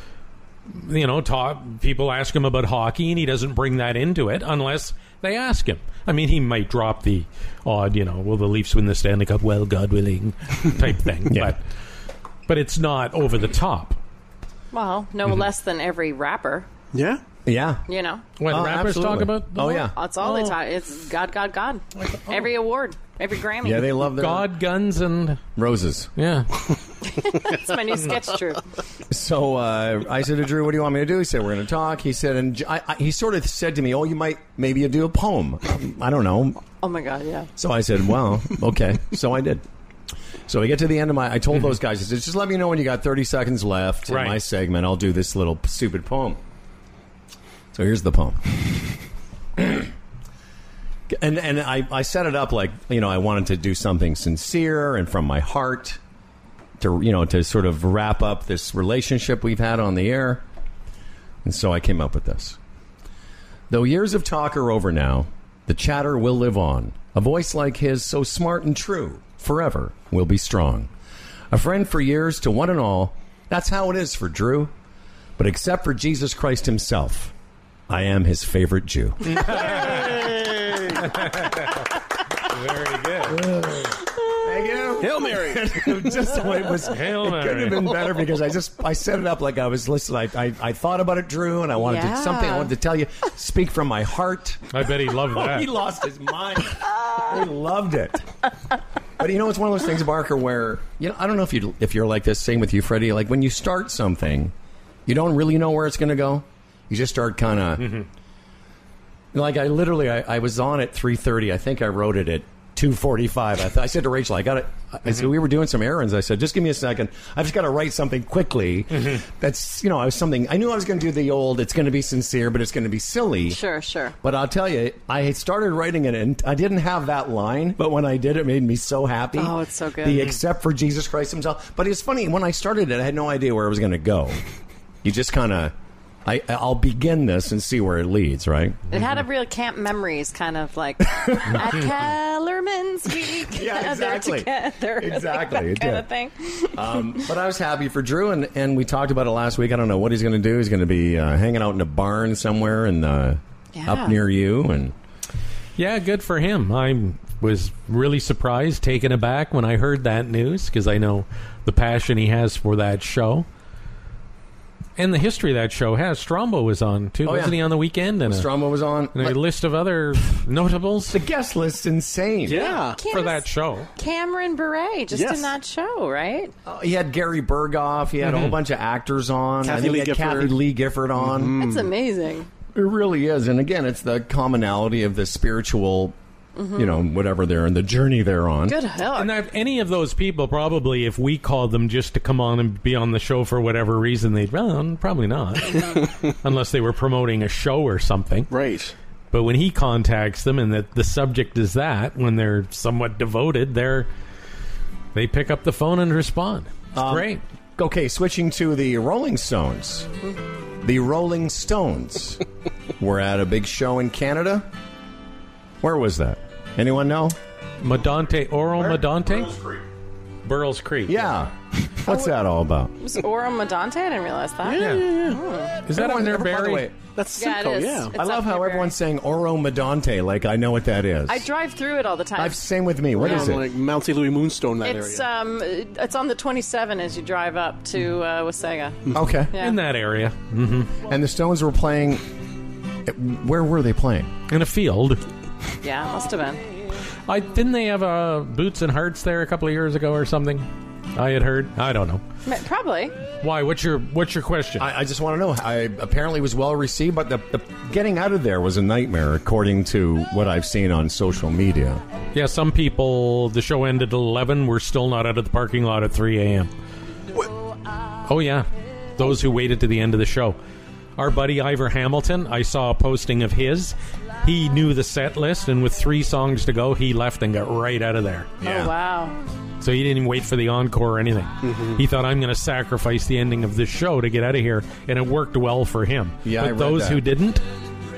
people ask him about hockey, and he doesn't bring that into it unless they ask him. I mean, he might drop the odd, will the Leafs win the Stanley Cup? Well, God willing, type thing. Yeah. But it's not over the top. Well, no less than every rapper. Yeah. Yeah. When rappers talk about the yeah. That's all they talk. It's God, God, God. Every award, every Grammy. Yeah, they love their God, guns, and roses. Yeah. That's my new sketch, Drew. So I said to Drew, what do you want me to do? He said, we're going to talk. He said, and he sort of said to me, maybe you do a poem. I don't know. Oh, my God, yeah. So I said, well, okay. So I did. So we get to the end of I told those guys, I said, just let me know when you got 30 seconds left in my segment. I'll do this little stupid poem. So here's the poem. And I set it up like, I wanted to do something sincere and from my heart to sort of wrap up this relationship we've had on the air. And so I came up with this. Though years of talk are over now, the chatter will live on. A voice like his, so smart and true, forever will be strong. A friend for years to one and all, that's how it is for Drew. But except for Jesus Christ himself, I am his favorite Jew. Very good. Thank you. Hail Mary. Just the way it was. Hail Mary. It could have been better because I set it up like I was listening. I thought about it, Drew, and I wanted to something I wanted to tell you. Speak from my heart. I bet he loved that. He lost his mind. He loved it. But it's one of those things, Barker, where I don't know if you're like this. Same with you, Freddie. Like when you start something, you don't really know where it's going to go. You just start kind of like I was on at 3:30. I think I wrote it at 2:45. I said to Rachel, I got it. I said we were doing some errands. I said, just give me a second. I've just got to write something quickly. That's I was something. I knew I was going to do the old. It's going to be sincere, but it's going to be silly. Sure. But I'll tell you, I started writing it, and I didn't have that line. But when I did, it made me so happy. Oh, it's so good. The except for Jesus Christ himself. But it's funny when I started it, I had no idea where I was going to go. You just kind of. I'll begin this and see where it leads, right? It had a real Camp Memories kind of like at Kellerman's Week. Yeah, exactly. Together. Exactly. Like that kind of thing. But I was happy for Drew, and we talked about it last week. I don't know what he's going to do. He's going to be hanging out in a barn somewhere up near you. And yeah, good for him. I was really surprised, taken aback when I heard that news because I know the passion he has for that show. And the history of that show has. Strombo was on, too. Wasn't he on the weekend? And Strombo was on. And a list of other notables. The guest list's insane. Yeah, for that show. Cameron Bure, just in that show, right? He had Gary Berghoff. He had a whole bunch of acters on. Kathy Lee Gifford on. That's amazing. It really is. And again, it's the commonality of the spiritual... whatever they're in the journey they're on. Good hell. And any of those people, probably, if we called them just to come on and be on the show for whatever reason, they'd, probably not. Unless they were promoting a show or something. Right. But when he contacts them and the subject is that, when they're somewhat devoted, they pick up the phone and respond. It's great. Okay, switching to the Rolling Stones. The Rolling Stones were at a big show in Canada. Where was that? Anyone know? Oro Medonte? Burroughs Creek. Yeah. What's that all about? It was Oro Medonte? I didn't realize that. Yeah. Is that on there, Barry? By the way, that's Simcoe, yeah. It's I love how near everyone's saying Oro Medonte, like I know what that is. I drive through it all the time. Same with me. What is it? Like Mount St. Louis Moonstone, that it's, area. It's on the 27 as you drive up to Wasaga. Okay. Yeah. In that area. Mm-hmm. And the Stones were playing... Where were they playing? In a field. Yeah, must have been. Didn't they have Boots and Hearts there a couple of years ago or something? I had heard. I don't know. Probably. Why? What's your question? I just want to know. I apparently was well received, but the getting out of there was a nightmare, according to what I've seen on social media. Yeah, some people, the show ended at 11, were still not out of the parking lot at 3 a.m. Oh, yeah. Those who waited to the end of the show. Our buddy Ivor Hamilton, I saw a posting of his. He knew the set list, and with 3 songs to go, he left and got right out of there. Yeah. Oh, wow. So he didn't even wait for the encore or anything. Mm-hmm. He thought, I'm going to sacrifice the ending of this show to get out of here, and it worked well for him. Yeah, but those who didn't,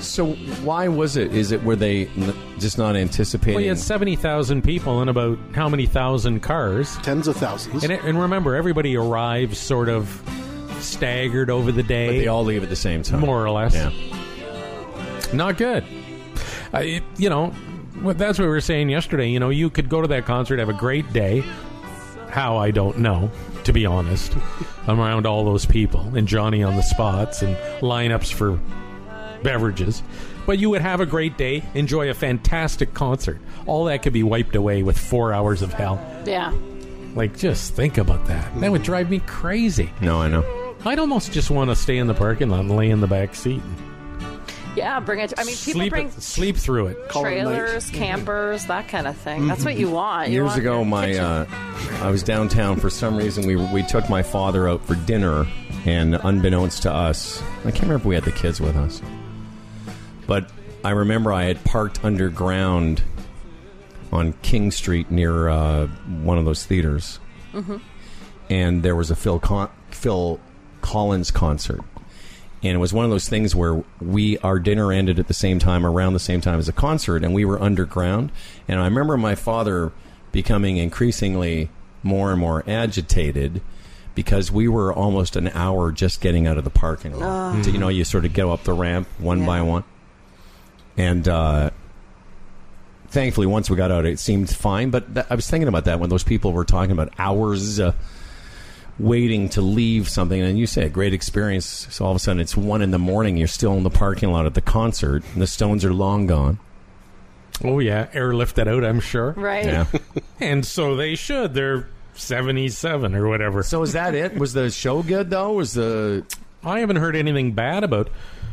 So why was it? Is it were they just not anticipating? Well, you had 70,000 people and about how many thousand cars? Tens of thousands. And remember, everybody arrives sort of staggered over the day. But they all leave at the same time. More or less. Yeah. Not good. That's what we were saying yesterday. You could go to that concert, have a great day. How, I don't know, to be honest. I'm around all those people and Johnny on the spots and lineups for beverages. But you would have a great day, enjoy a fantastic concert. All that could be wiped away with 4 hours of hell. Yeah. Like, just think about that. That would drive me crazy. No, I know. I'd almost just want to stay in the parking lot and lay in the back seat. Yeah, bring it. I mean, people bring sleep through it. Trailers, campers, that kind of thing. That's what you want. Years ago, I was downtown for some reason. We took my father out for dinner, and unbeknownst to us, I can't remember if we had the kids with us, but I remember I had parked underground on King Street near one of those theaters, and there was a Phil Collins concert. And it was one of those things where our dinner ended at the same time, around the same time as the concert, and we were underground. And I remember my father becoming increasingly more and more agitated because we were almost an hour just getting out of the parking lot. So, you sort of go up the ramp one by one. And thankfully, once we got out, it seemed fine. But I was thinking about that when those people were talking about hours waiting to leave something, and you say a great experience, so all of a sudden it's 1 a.m, you're still in the parking lot at the concert, and the Stones are long gone. Oh yeah, airlifted out, I'm sure. Right. Yeah. And so they should. They're 77 or whatever. So is that it? Was the show good though? I haven't heard anything bad about.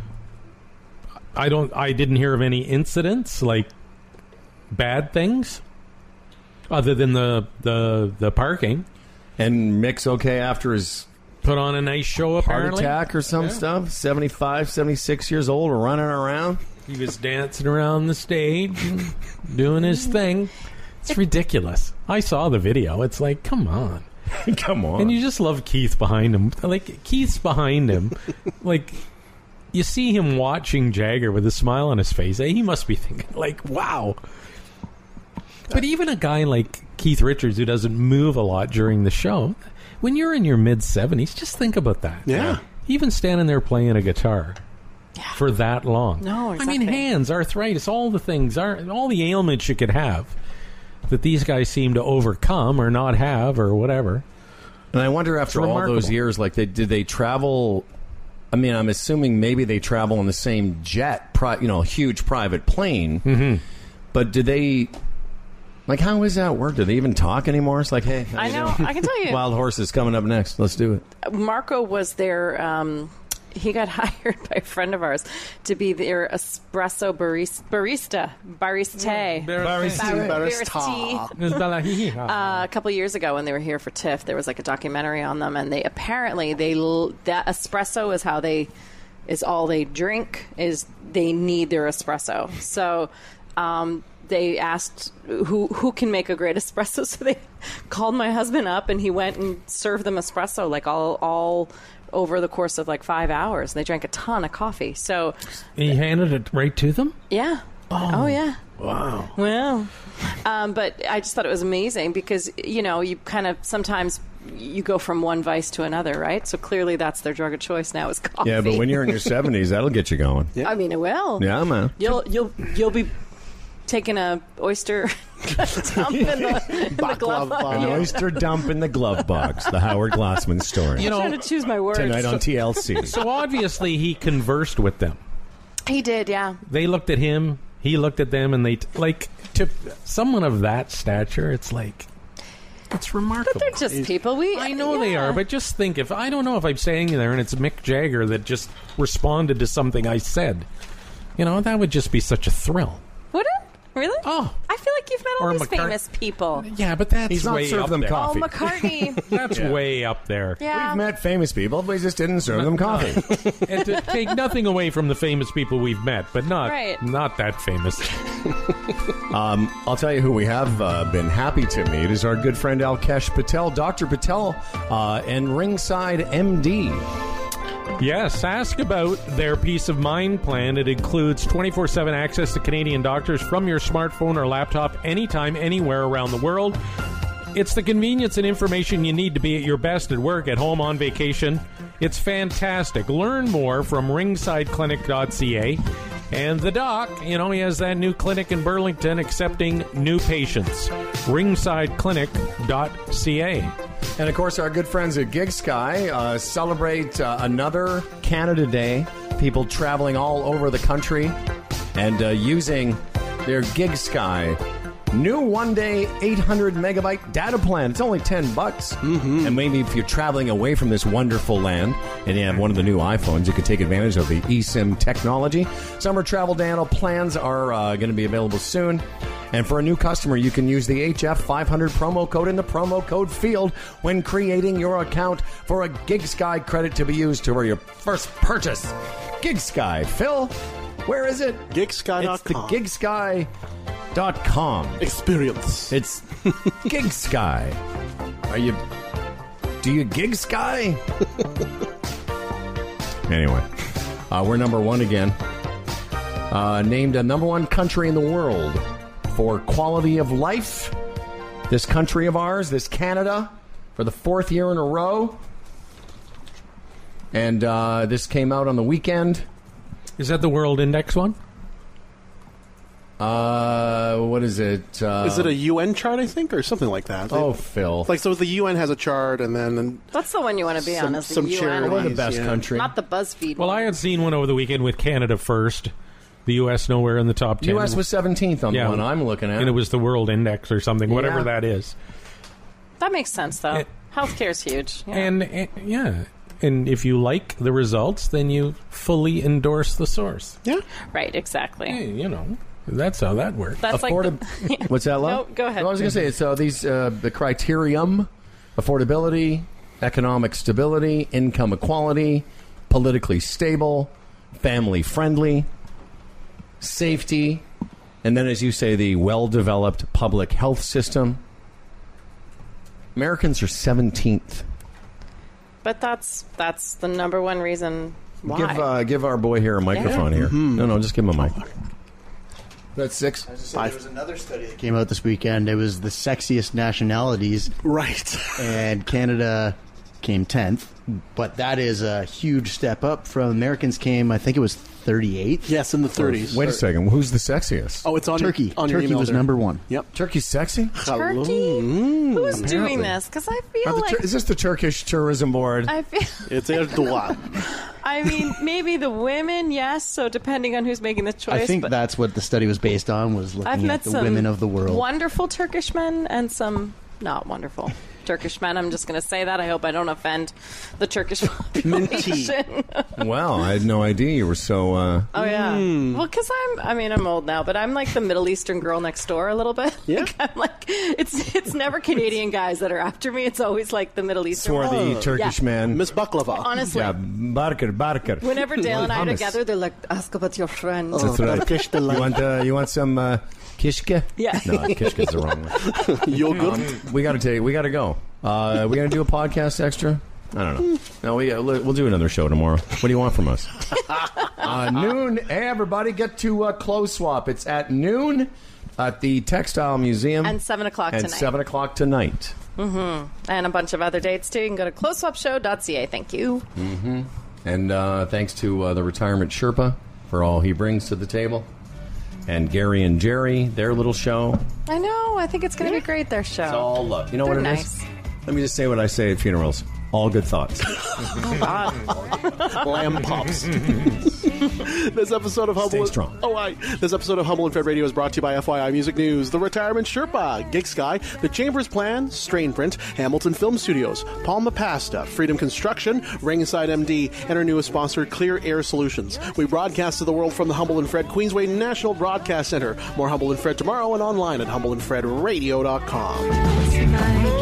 I didn't hear of any incidents, like bad things, other than the parking. And Mick's okay after his put on a nice show, apparently. Heart attack or some stuff. 75, 76 years old, running around. He was dancing around the stage and doing his thing. It's ridiculous. I saw the video. It's like, come on. Come on. And you just love Keith behind him. Like, Keith's behind him. Like, you see him watching Jagger with a smile on his face. He must be thinking, like, wow. But even a guy like Keith Richards, who doesn't move a lot during the show, when you're in your mid-70s, just think about that. Yeah. Even standing there playing a guitar for that long. No, exactly. I mean, hands, arthritis, all the things, all the ailments you could have that these guys seem to overcome or not have or whatever. And I wonder, after all those years, like, did they travel? I mean, I'm assuming maybe they travel on the same jet, huge private plane. Mm-hmm. But do they... Like, how is that work? Do they even talk anymore? It's like, hey, I know. I can tell you. Wild Horses coming up next. Let's do it. Marco was there. He got hired by a friend of ours to be their espresso barista. A couple of years ago when they were here for TIFF, there was like a documentary on them, and they apparently that espresso is all they drink. Is they need their espresso. So. They asked who can make a great espresso, so they called my husband up, and he went and served them espresso like all over the course of like 5 hours. They drank a ton of coffee. So he handed it right to them? Yeah. Oh yeah. Wow. Well, but I just thought it was amazing because you kind of sometimes you go from one vice to another, right? So clearly that's their drug of choice now is coffee. Yeah, but when you're in your 70s, that'll get you going. Yeah. I mean, it will. Yeah, man. You'll be taking a oyster dump in the glove box. An oyster dump in the glove box. The Howard Glassman story. I'm trying to choose my words. Tonight on TLC. So obviously he conversed with them. He did, yeah. They looked at him. He looked at them, and to someone of that stature, it's like, it's remarkable. But they're just people. I know they are, but just think, I don't know if I'm standing there and it's Mick Jagger that just responded to something I said. That would just be such a thrill. Would it? Really? Oh. I feel like you've met all these famous people. Yeah, but that's He's not way served up them there. coffee. Oh, McCartney. That's way up there. Yeah. We've met famous people, but we just didn't serve them coffee. And to take nothing away from the famous people we've met, but not that famous. I'll tell you who we have been happy to meet is our good friend Alkesh Patel, Dr. Patel, and Ringside MD. Yes, ask about their Peace of Mind plan. It includes 24/7 access to Canadian doctors from your smartphone or laptop anytime, anywhere around the world. It's the convenience and information you need to be at your best at work, at home, on vacation. It's fantastic. Learn more from ringsideclinic.ca. And the doc, he has that new clinic in Burlington accepting new patients. ringsideclinic.ca. And, of course, our good friends at GigSky celebrate another Canada Day. People traveling all over the country and using their GigSky new one-day 800-megabyte data plan. It's only $10. Mm-hmm. And maybe if you're traveling away from this wonderful land and you have one of the new iPhones, you could take advantage of the eSIM technology. Summer travel data plans are going to be available soon. And for a new customer, you can use the HF500 promo code in the promo code field when creating your account for a GigSky credit to be used for your first purchase. GigSky. Phil, where is it? GigSky.com. It's the GigSky.com experience. It's GigSky. Do you GigSky? Anyway, we're number one again. Named a number one country in the world for quality of life. This country of ours, this Canada, for the 4th year in a row. And this came out on the weekend. Is that the World Index one? What is it? Is it a UN chart, I think, or something like that? Oh, Phil. So the UN has a chart, and then... That's the one you want to be on, is the UN. We're the best country. Not the BuzzFeed Well, one. I had seen one over the weekend with Canada first. The U.S. nowhere in the top 10. U.S. was 17th on the one I'm looking at. And it was the World Index or something, whatever that is. That makes sense, though. Healthcare is huge. Yeah. And if you like the results, then you fully endorse the source. Yeah. Right, exactly. Hey, that's how that works. That's What's that, love? No, go ahead. Well, I was going to say, these the criterium: affordability, economic stability, income equality, politically stable, family friendly, safety, and then, as you say, the well-developed public health system. Americans are 17th. But that's the number one reason why. Give our boy here a microphone here. Mm-hmm. No, just give him a mic. That's 6. There was another study that came out this weekend. It was the sexiest nationalities. Right. And Canada came 10th. But that is a huge step up from Americans came, I think it was 38th. Yes, in the 30s. Wait a second. Who's the sexiest? Oh, it's on Turkey. On your Turkey email was there. number one. Yep. Turkey's sexy? Turkey? Who's doing this? Because I feel like... Is this the Turkish Tourism Board? I feel... It's Erdogan. I mean, maybe the women, yes. So depending on who's making the choice. I think that's what the study was based on, was I've looking met at the some women of the world. wonderful Turkish men and some not wonderful Turkish men. I'm just going to say that. I hope I don't offend the Turkish population. Wow, I had no idea you were so... Oh, yeah. Well, because I'm old now, but I'm like the Middle Eastern girl next door a little bit. Yeah. I'm like, it's never Canadian guys that are after me. It's always like the Middle Eastern. Swarthy Turkish man. Miss Baklava. Honestly. Yeah, barker. Whenever Dale and I are Hummus. together, they're like, ask about your friend. That's right. You want some kishke? Yeah. No, kishke's the wrong one. Yogurt. We got to go. We going to do a podcast extra? I don't know. No, we'll do another show tomorrow. What do you want from us? Noon. Hey, everybody, get to Clothes Swap. It's at noon at the Textile Museum. And 7 o'clock and tonight. 7 o'clock tonight. Mm-hmm. And a bunch of other dates, too. You can go to clotheswapshow.ca. Thank you. Mm-hmm. And thanks to the Retirement Sherpa for all he brings to the table. And Gary and Jerry, their little show. I know. I think it's going to be great, their show. It's all love. You know They're what it nice. is? Let me just say what I say at funerals. All good thoughts. Oh, God. Lamb pops. This episode of Humble... Stay strong. This episode of Humble and Fred Radio is brought to you by FYI Music News, The Retirement Sherpa, GigSky, The Chambers Plan, Strain Print, Hamilton Film Studios, Palma Pasta, Freedom Construction, Ringside MD, and our newest sponsor, Clear Air Solutions. We broadcast to the world from the Humble and Fred Queensway National Broadcast Center. More Humble and Fred tomorrow and online at humbleandfredradio.com.